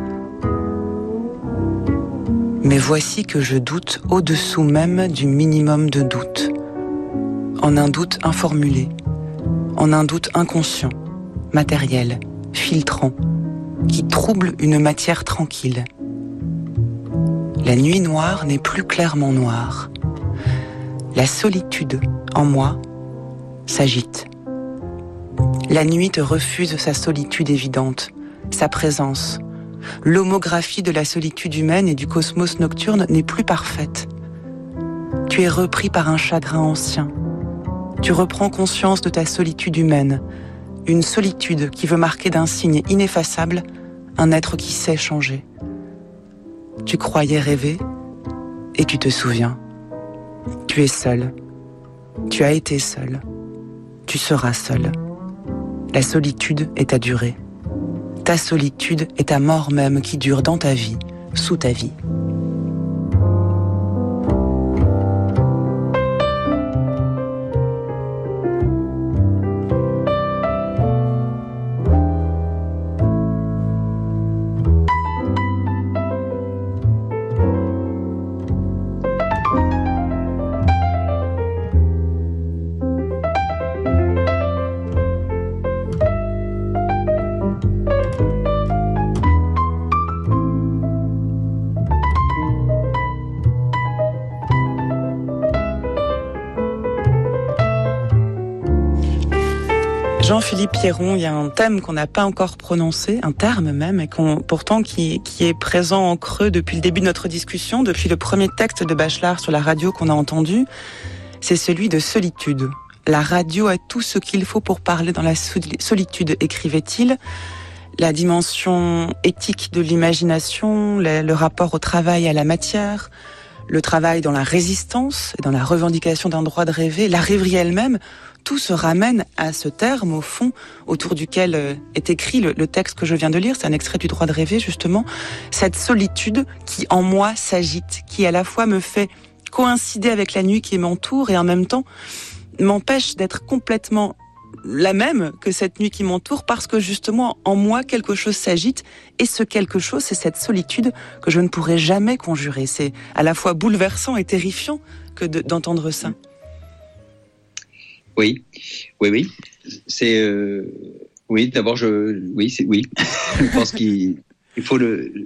Mais voici que je doute au-dessous même du minimum de doute, en un doute informulé, en un doute inconscient, matériel, filtrant, qui trouble une matière tranquille. La nuit noire n'est plus clairement noire. La solitude, en moi, s'agite. La nuit te refuse sa solitude évidente, sa présence. L'homographie de la solitude humaine et du cosmos nocturne n'est plus parfaite. Tu es repris par un chagrin ancien. Tu reprends conscience de ta solitude humaine, une solitude qui veut marquer d'un signe ineffaçable un être qui sait changer. Tu croyais rêver et tu te souviens. Tu es seul. Tu as été seul. Tu seras seul. La solitude est ta durée. Ta solitude est ta mort même qui dure dans ta vie, sous ta vie. Jean-Philippe Pierron, il y a un thème qu'on n'a pas encore prononcé, un terme même, et pourtant qui est présent en creux depuis le début de notre discussion, depuis le premier texte de Bachelard sur la radio qu'on a entendu, c'est celui de solitude. La radio a tout ce qu'il faut pour parler dans la solitude, écrivait-il. La dimension éthique de l'imagination, le rapport au travail et à la matière, le travail dans la résistance et dans la revendication d'un droit de rêver, la rêverie elle-même, tout se ramène à ce terme, au fond, autour duquel est écrit le texte que je viens de lire. C'est un extrait du droit de rêver, justement. Cette solitude qui, en moi, s'agite, qui à la fois me fait coïncider avec la nuit qui m'entoure et en même temps m'empêche d'être complètement la même que cette nuit qui m'entoure, parce que justement, en moi, quelque chose s'agite, et ce quelque chose, c'est cette solitude que je ne pourrai jamais conjurer. C'est à la fois bouleversant et terrifiant que d'entendre ça. Oui. C'est oui. D'abord, oui. Je pense qu'il faut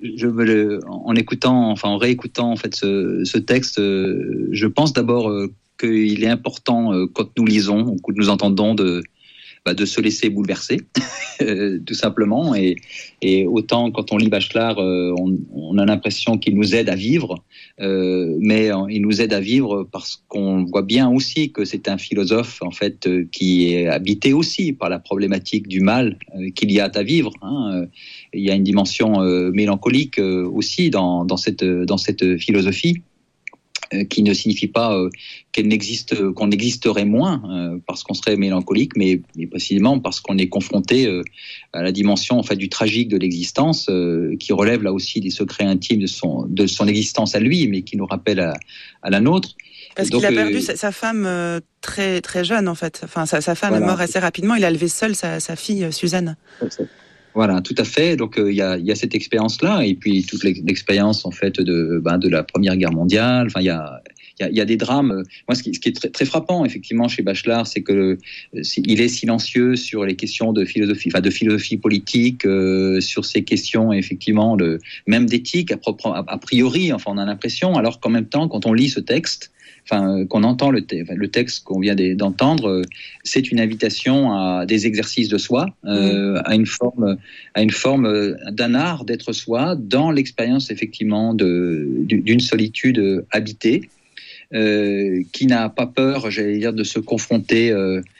en écoutant, enfin en réécoutant en fait ce texte, je pense d'abord qu'il est important quand nous lisons ou que nous entendons de se laisser bouleverser, tout simplement. Et autant quand on lit Bachelard, on a l'impression qu'il nous aide à vivre, mais il nous aide à vivre parce qu'on voit bien aussi que c'est un philosophe en fait qui est habité aussi par la problématique du mal qu'il y a à vivre. Il y a une dimension mélancolique aussi dans cette philosophie. Qui ne signifie pas qu'on existerait moins parce qu'on serait mélancolique, mais précisément parce qu'on est confronté à la dimension en fait du tragique de l'existence, qui relève là aussi des secrets intimes de son existence à lui, mais qui nous rappelle à la nôtre. Parce qu'il a perdu sa femme très très jeune en fait. Enfin, sa femme est morte assez rapidement. Il a élevé seul sa fille Suzanne. Voilà, tout à fait. Donc il y a cette expérience-là, et puis toute l'expérience en fait de la Première Guerre mondiale. Enfin, il y a des drames. Moi, ce qui est très, très frappant effectivement chez Bachelard, c'est que il est silencieux sur les questions de philosophie politique, sur ces questions effectivement même d'éthique a priori. Enfin, on a l'impression, alors qu'en même temps, quand on lit ce texte, qu'on entend le texte qu'on vient d'entendre, c'est une invitation à des exercices de soi, à une forme d'un art d'être soi, dans l'expérience effectivement d'une solitude habitée, qui n'a pas peur, j'allais dire, de se confronter,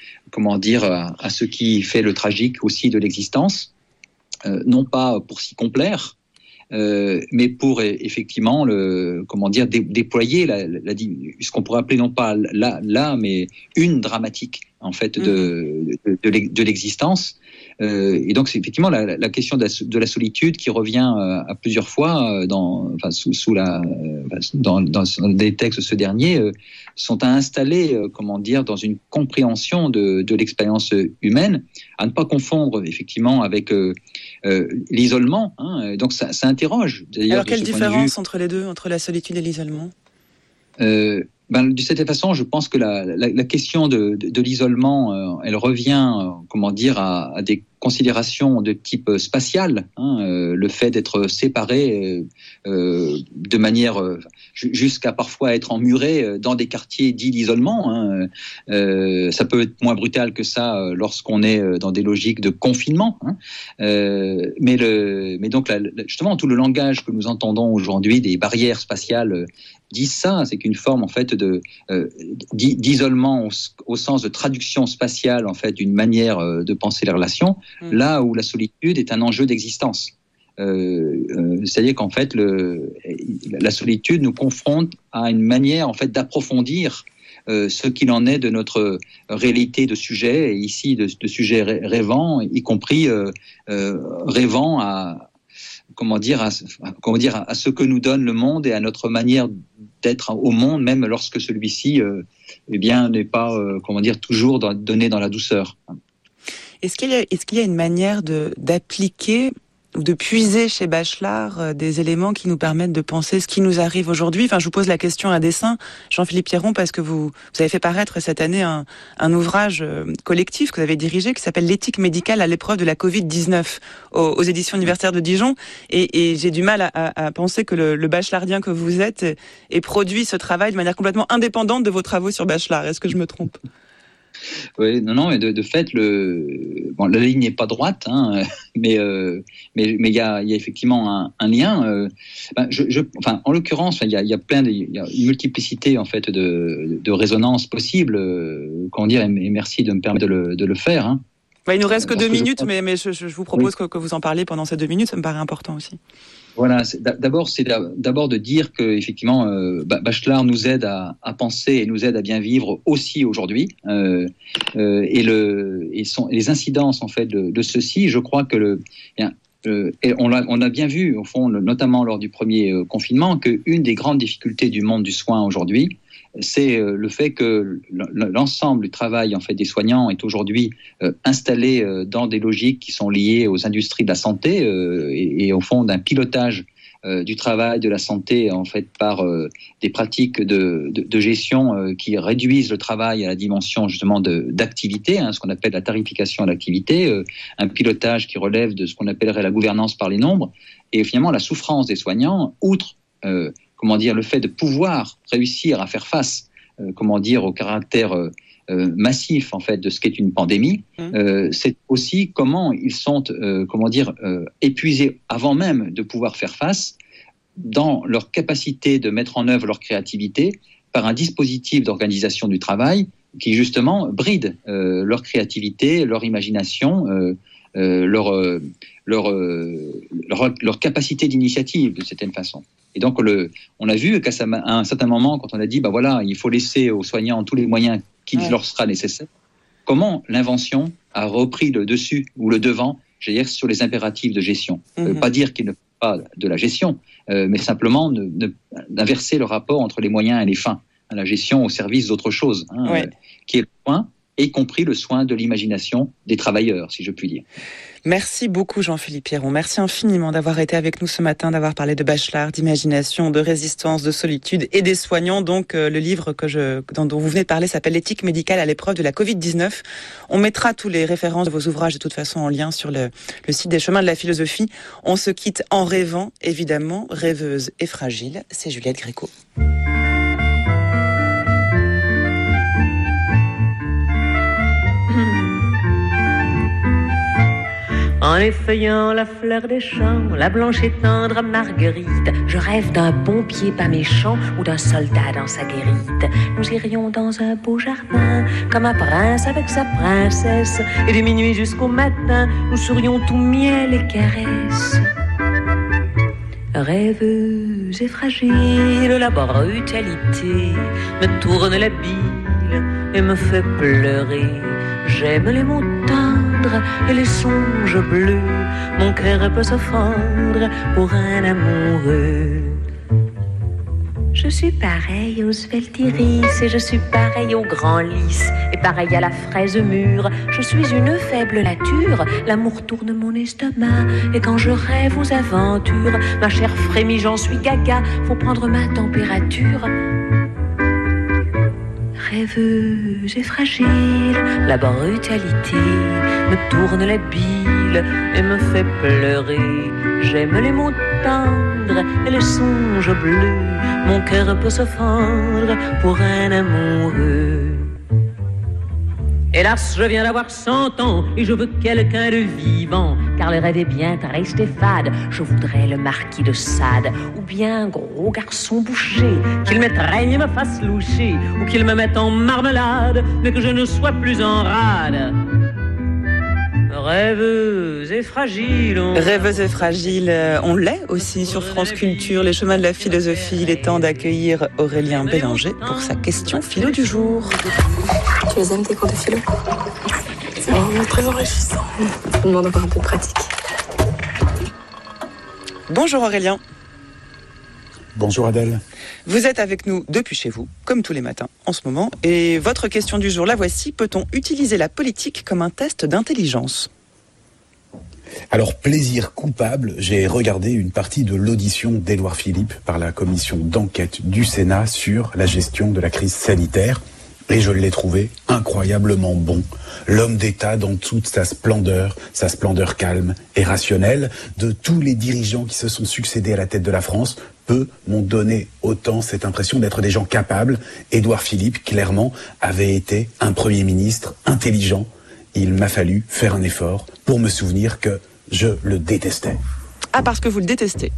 à ce qui fait le tragique aussi de l'existence, non pas pour s'y complaire, mais pour effectivement déployer ce qu'on pourrait appeler non pas mais une dramatique en fait de l'existence. Et donc c'est effectivement la question de la solitude qui revient à plusieurs fois dans des textes. Ce dernier sont à installer dans une compréhension de l'expérience humaine, à ne pas confondre effectivement avec l'isolement. Donc ça interroge. Alors quelle différence entre les deux, entre la solitude et l'isolement? De cette façon, je pense que la question de l'isolement, elle revient, à des considérations de type spatial, le fait d'être séparé de manière jusqu'à parfois être emmuré dans des quartiers dits d'isolement. Ça peut être moins brutal que ça lorsqu'on est dans des logiques de confinement. Mais donc justement tout le langage que nous entendons aujourd'hui des barrières spatiales disent ça, c'est qu'une forme en fait d'isolement au sens de traduction spatiale en fait d'une manière de penser les relations, là où la solitude est un enjeu d'existence. C'est-à-dire qu'en fait la solitude nous confronte à une manière en fait d'approfondir ce qu'il en est de notre réalité de sujet, et ici de sujet rêvant, y compris rêvant à ce que nous donne le monde et à notre manière d'être au monde, même lorsque celui-ci n'est pas toujours donné dans la douceur. Est-ce qu'il y a une manière d'appliquer ou de puiser chez Bachelard des éléments qui nous permettent de penser ce qui nous arrive aujourd'hui? Enfin, je vous pose la question à dessein, Jean-Philippe Pierron, parce que vous avez fait paraître cette année un ouvrage collectif que vous avez dirigé qui s'appelle L'éthique médicale à l'épreuve de la Covid-19 aux éditions universitaires de Dijon. Et j'ai du mal à penser que le bachelardien que vous êtes ait produit ce travail de manière complètement indépendante de vos travaux sur Bachelard. Est-ce que je me trompe? Oui, non, mais de fait, la ligne n'est pas droite, hein, mais il y a effectivement un lien. En l'occurrence, il y a une multiplicité en fait de résonances possibles. Et merci de me permettre de le faire. Hein. Il nous reste que 2 minutes, mais je vous propose que vous en parliez pendant ces 2 minutes. Ça me paraît important aussi. Voilà, c'est d'abord de dire que effectivement Bachelard nous aide à penser et nous aide à bien vivre aussi aujourd'hui, et les incidences en fait de ceci. Je crois que on a bien vu au fond, notamment lors du premier confinement, qu'une des grandes difficultés du monde du soin aujourd'hui, c'est le fait que l'ensemble du travail en fait des soignants est aujourd'hui installé dans des logiques qui sont liées aux industries de la santé et au fond d'un pilotage du travail de la santé en fait par des pratiques de gestion qui réduisent le travail à la dimension justement d'activité, ce qu'on appelle la tarification à l'activité, un pilotage qui relève de ce qu'on appellerait la gouvernance par les nombres, et finalement la souffrance des soignants, outre le fait de pouvoir réussir à faire face, au caractère massif en fait de ce qu'est une pandémie, c'est aussi comment ils sont, épuisés avant même de pouvoir faire face, dans leur capacité de mettre en œuvre leur créativité par un dispositif d'organisation du travail qui justement bride leur créativité, leur imagination, leur capacité d'initiative de certaine façon. Et donc, on a vu qu'à un certain moment, quand on a dit, il faut laisser aux soignants tous les moyens qu'il leur sera nécessaire, comment l'invention a repris le dessus ou le devant, sur les impératifs de gestion. Ça ne veut pas dire qu'il ne faut pas de la gestion, mais simplement d'inverser le rapport entre les moyens et les fins. La gestion au service d'autre chose, qui est le soin, y compris le soin de l'imagination des travailleurs, si je puis dire. Merci beaucoup Jean-Philippe Pierron. Merci infiniment d'avoir été avec nous ce matin, d'avoir parlé de Bachelard, d'imagination, de résistance, de solitude et des soignants. Donc le livre dont vous venez de parler s'appelle L'éthique médicale à l'épreuve de la Covid-19. On mettra tous les références de vos ouvrages de toute façon en lien sur le site des Chemins de la Philosophie. On se quitte en rêvant, évidemment, rêveuse et fragile. C'est Juliette Gréco. En effeuillant la fleur des champs, la blanche et tendre marguerite, je rêve d'un pompier pas méchant ou d'un soldat dans sa guérite. Nous irions dans un beau jardin, comme un prince avec sa princesse, et de minuit jusqu'au matin, nous serions tout miel et caresses. Rêveuse et fragile, la brutalité me tourne la bile et me fait pleurer. J'aime les mots tendres et les songes bleus. Mon cœur peut se fendre pour un amoureux. Je suis pareil aux sveltiris et je suis pareil au grand lys et pareil à la fraise mûre. Je suis une faible nature, l'amour tourne mon estomac et quand je rêve aux aventures, ma chair frémit, j'en suis gaga, faut prendre ma température. Rêveuse et fragile, la brutalité me tourne la bile et me fait pleurer. J'aime les mots tendres et les songes bleus. Mon cœur peut se fendre pour un amoureux. Hélas, je viens d'avoir 100 ans et je veux quelqu'un de vivant, car le rêve est bien triste et fade. Je voudrais le marquis de Sade, ou bien un gros garçon boucher, qu'il m'étreigne et me fasse loucher, ou qu'il me mette en marmelade, mais que je ne sois plus en rade. Rêveuse et fragile. Rêveuse et fragile, on l'est aussi sur France Culture, les chemins de la philosophie. Il est temps d'accueillir Aurélien Bélanger pour sa question philo du jour. Tu les aimes tes cours de philo? C'est vraiment très enrichissant. Ça me demande encore un peu de pratique. Bonjour Aurélien. Bonjour Adèle. Vous êtes avec nous depuis chez vous, comme tous les matins en ce moment. Et votre question du jour, la voici. Peut-on utiliser la politique comme un test d'intelligence ? Alors, plaisir coupable, j'ai regardé une partie de l'audition d'Édouard Philippe par la commission d'enquête du Sénat sur la gestion de la crise sanitaire. Et je l'ai trouvé incroyablement bon. L'homme d'État dans toute sa splendeur calme et rationnelle, de tous les dirigeants qui se sont succédés à la tête de la France, peu m'ont donné autant cette impression d'être des gens capables. Édouard Philippe, clairement, avait été un Premier ministre intelligent. Il m'a fallu faire un effort pour me souvenir que je le détestais. Ah, parce que vous le détestez?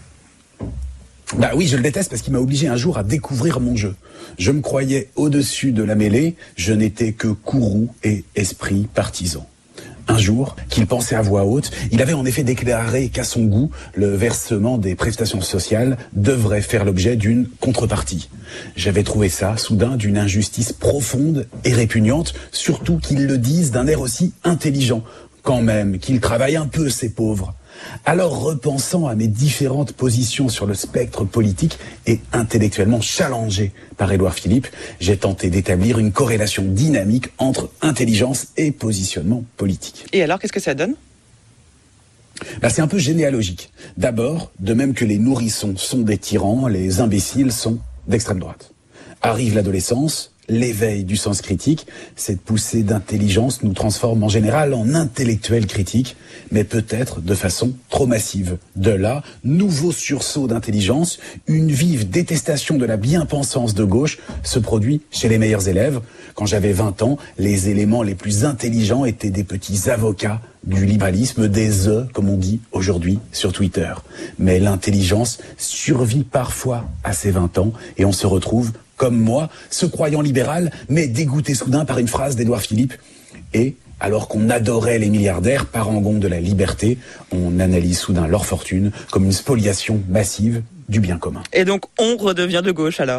Bah oui, je le déteste parce qu'il m'a obligé un jour à découvrir mon jeu. Je me croyais au-dessus de la mêlée, je n'étais que courroux et esprit partisan. Un jour, qu'il pensait à voix haute, il avait en effet déclaré qu'à son goût, le versement des prestations sociales devrait faire l'objet d'une contrepartie. J'avais trouvé ça, soudain, d'une injustice profonde et répugnante, surtout qu'ils le disent d'un air aussi intelligent. Quand même, qu'ils travaillent un peu, ces pauvres. Alors, repensant à mes différentes positions sur le spectre politique et intellectuellement challengé par Édouard Philippe, j'ai tenté d'établir une corrélation dynamique entre intelligence et positionnement politique. Et alors, qu'est-ce que ça donne ? C'est un peu généalogique. D'abord, de même que les nourrissons sont des tyrans, les imbéciles sont d'extrême droite. Arrive l'adolescence, l'éveil du sens critique, cette poussée d'intelligence nous transforme en général en intellectuels critiques, mais peut-être de façon trop massive. De là, nouveau sursaut d'intelligence, une vive détestation de la bien-pensance de gauche se produit chez les meilleurs élèves. Quand j'avais 20 ans, les éléments les plus intelligents étaient des petits avocats du libéralisme, des œufs, comme on dit aujourd'hui sur Twitter. Mais l'intelligence survit parfois à ses 20 ans et on se retrouve comme moi, se croyant libéral, mais dégoûté soudain par une phrase d'Édouard Philippe. Et, alors qu'on adorait les milliardaires, parangons de la liberté, on analyse soudain leur fortune comme une spoliation massive du bien commun. Et donc, on redevient de gauche alors ?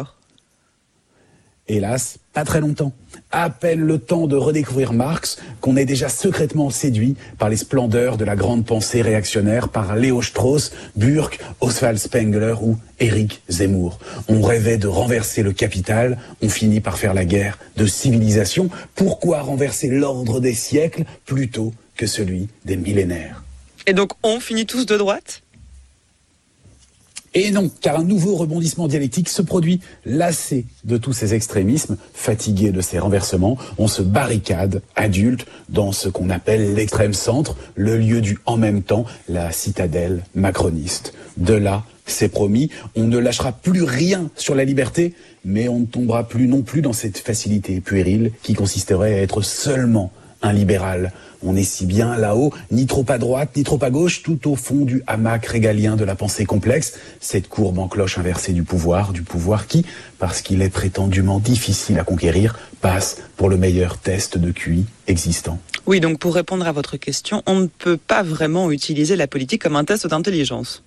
Hélas, pas très longtemps. À peine le temps de redécouvrir Marx, qu'on est déjà secrètement séduit par les splendeurs de la grande pensée réactionnaire, par Léo Strauss, Burke, Oswald Spengler ou Éric Zemmour. On rêvait de renverser le capital, on finit par faire la guerre de civilisation. Pourquoi renverser l'ordre des siècles plutôt que celui des millénaires ? Et donc, on finit tous de droite ? Et non, car un nouveau rebondissement dialectique se produit. Lassé de tous ces extrémismes, fatigué de ces renversements, on se barricade, adulte, dans ce qu'on appelle l'extrême centre, le lieu du en même temps, la citadelle macroniste. De là, c'est promis, on ne lâchera plus rien sur la liberté, mais on ne tombera plus non plus dans cette facilité puérile qui consisterait à être seulement un libéral. On est si bien là-haut, ni trop à droite, ni trop à gauche, tout au fond du hamac régalien de la pensée complexe, cette courbe en cloche inversée du pouvoir qui, parce qu'il est prétendument difficile à conquérir, passe pour le meilleur test de QI existant. Oui, donc pour répondre à votre question, on ne peut pas vraiment utiliser la politique comme un test d'intelligence.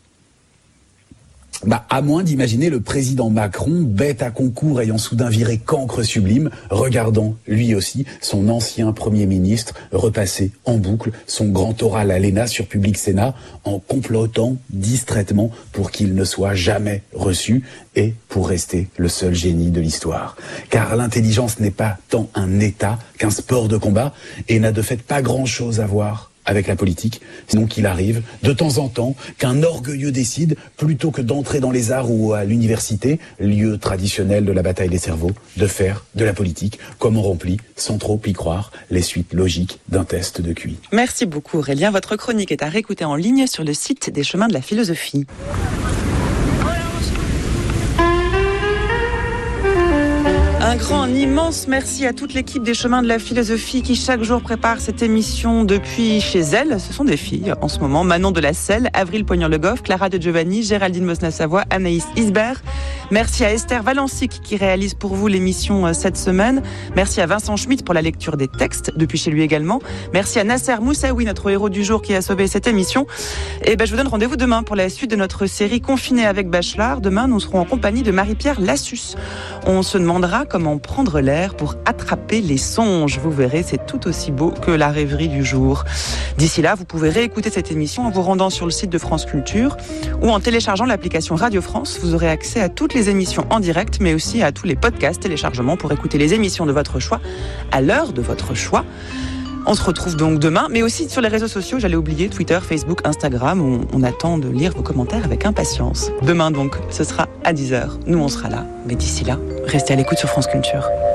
À moins d'imaginer le président Macron, bête à concours ayant soudain viré cancre sublime, regardant, lui aussi, son ancien Premier ministre repasser en boucle son grand oral à l'ENA sur Public Sénat, en complotant distraitement pour qu'il ne soit jamais reçu et pour rester le seul génie de l'histoire. Car l'intelligence n'est pas tant un état qu'un sport de combat et n'a de fait pas grand-chose à voir avec la politique, sinon qu'il arrive, de temps en temps, qu'un orgueilleux décide, plutôt que d'entrer dans les arts ou à l'université, lieu traditionnel de la bataille des cerveaux, de faire de la politique, comme on remplit, sans trop y croire, les suites logiques d'un test de QI. Merci beaucoup Aurélien, votre chronique est à réécouter en ligne sur le site des Chemins de la Philosophie. Un grand, un immense merci à toute l'équipe des Chemins de la Philosophie qui chaque jour prépare cette émission depuis chez elle. Ce sont des filles en ce moment. Manon de la Selle, Avril Poignant-Le Goff, Clara de Giovanni, Géraldine Mosna-Savoie, Anaïs Isbert. Merci à Esther Valencic qui réalise pour vous l'émission cette semaine. Merci à Vincent Schmitt pour la lecture des textes, depuis chez lui également. Merci à Nasser Moussaoui, notre héros du jour qui a sauvé cette émission. Et je vous donne rendez-vous demain pour la suite de notre série Confinée avec Bachelard. Demain, nous serons en compagnie de Marie-Pierre Lassus. On se demandera comment prendre l'air pour attraper les songes. Vous verrez, c'est tout aussi beau que la rêverie du jour. D'ici là, vous pouvez réécouter cette émission en vous rendant sur le site de France Culture ou en téléchargeant l'application Radio France. Vous aurez accès à toutes les émissions en direct, mais aussi à tous les podcasts, téléchargements pour écouter les émissions de votre choix à l'heure de votre choix. On se retrouve donc demain, mais aussi sur les réseaux sociaux, j'allais oublier, Twitter, Facebook, Instagram, où on attend de lire vos commentaires avec impatience. Demain donc, ce sera à 10h. Nous, on sera là. Mais d'ici là, restez à l'écoute sur France Culture.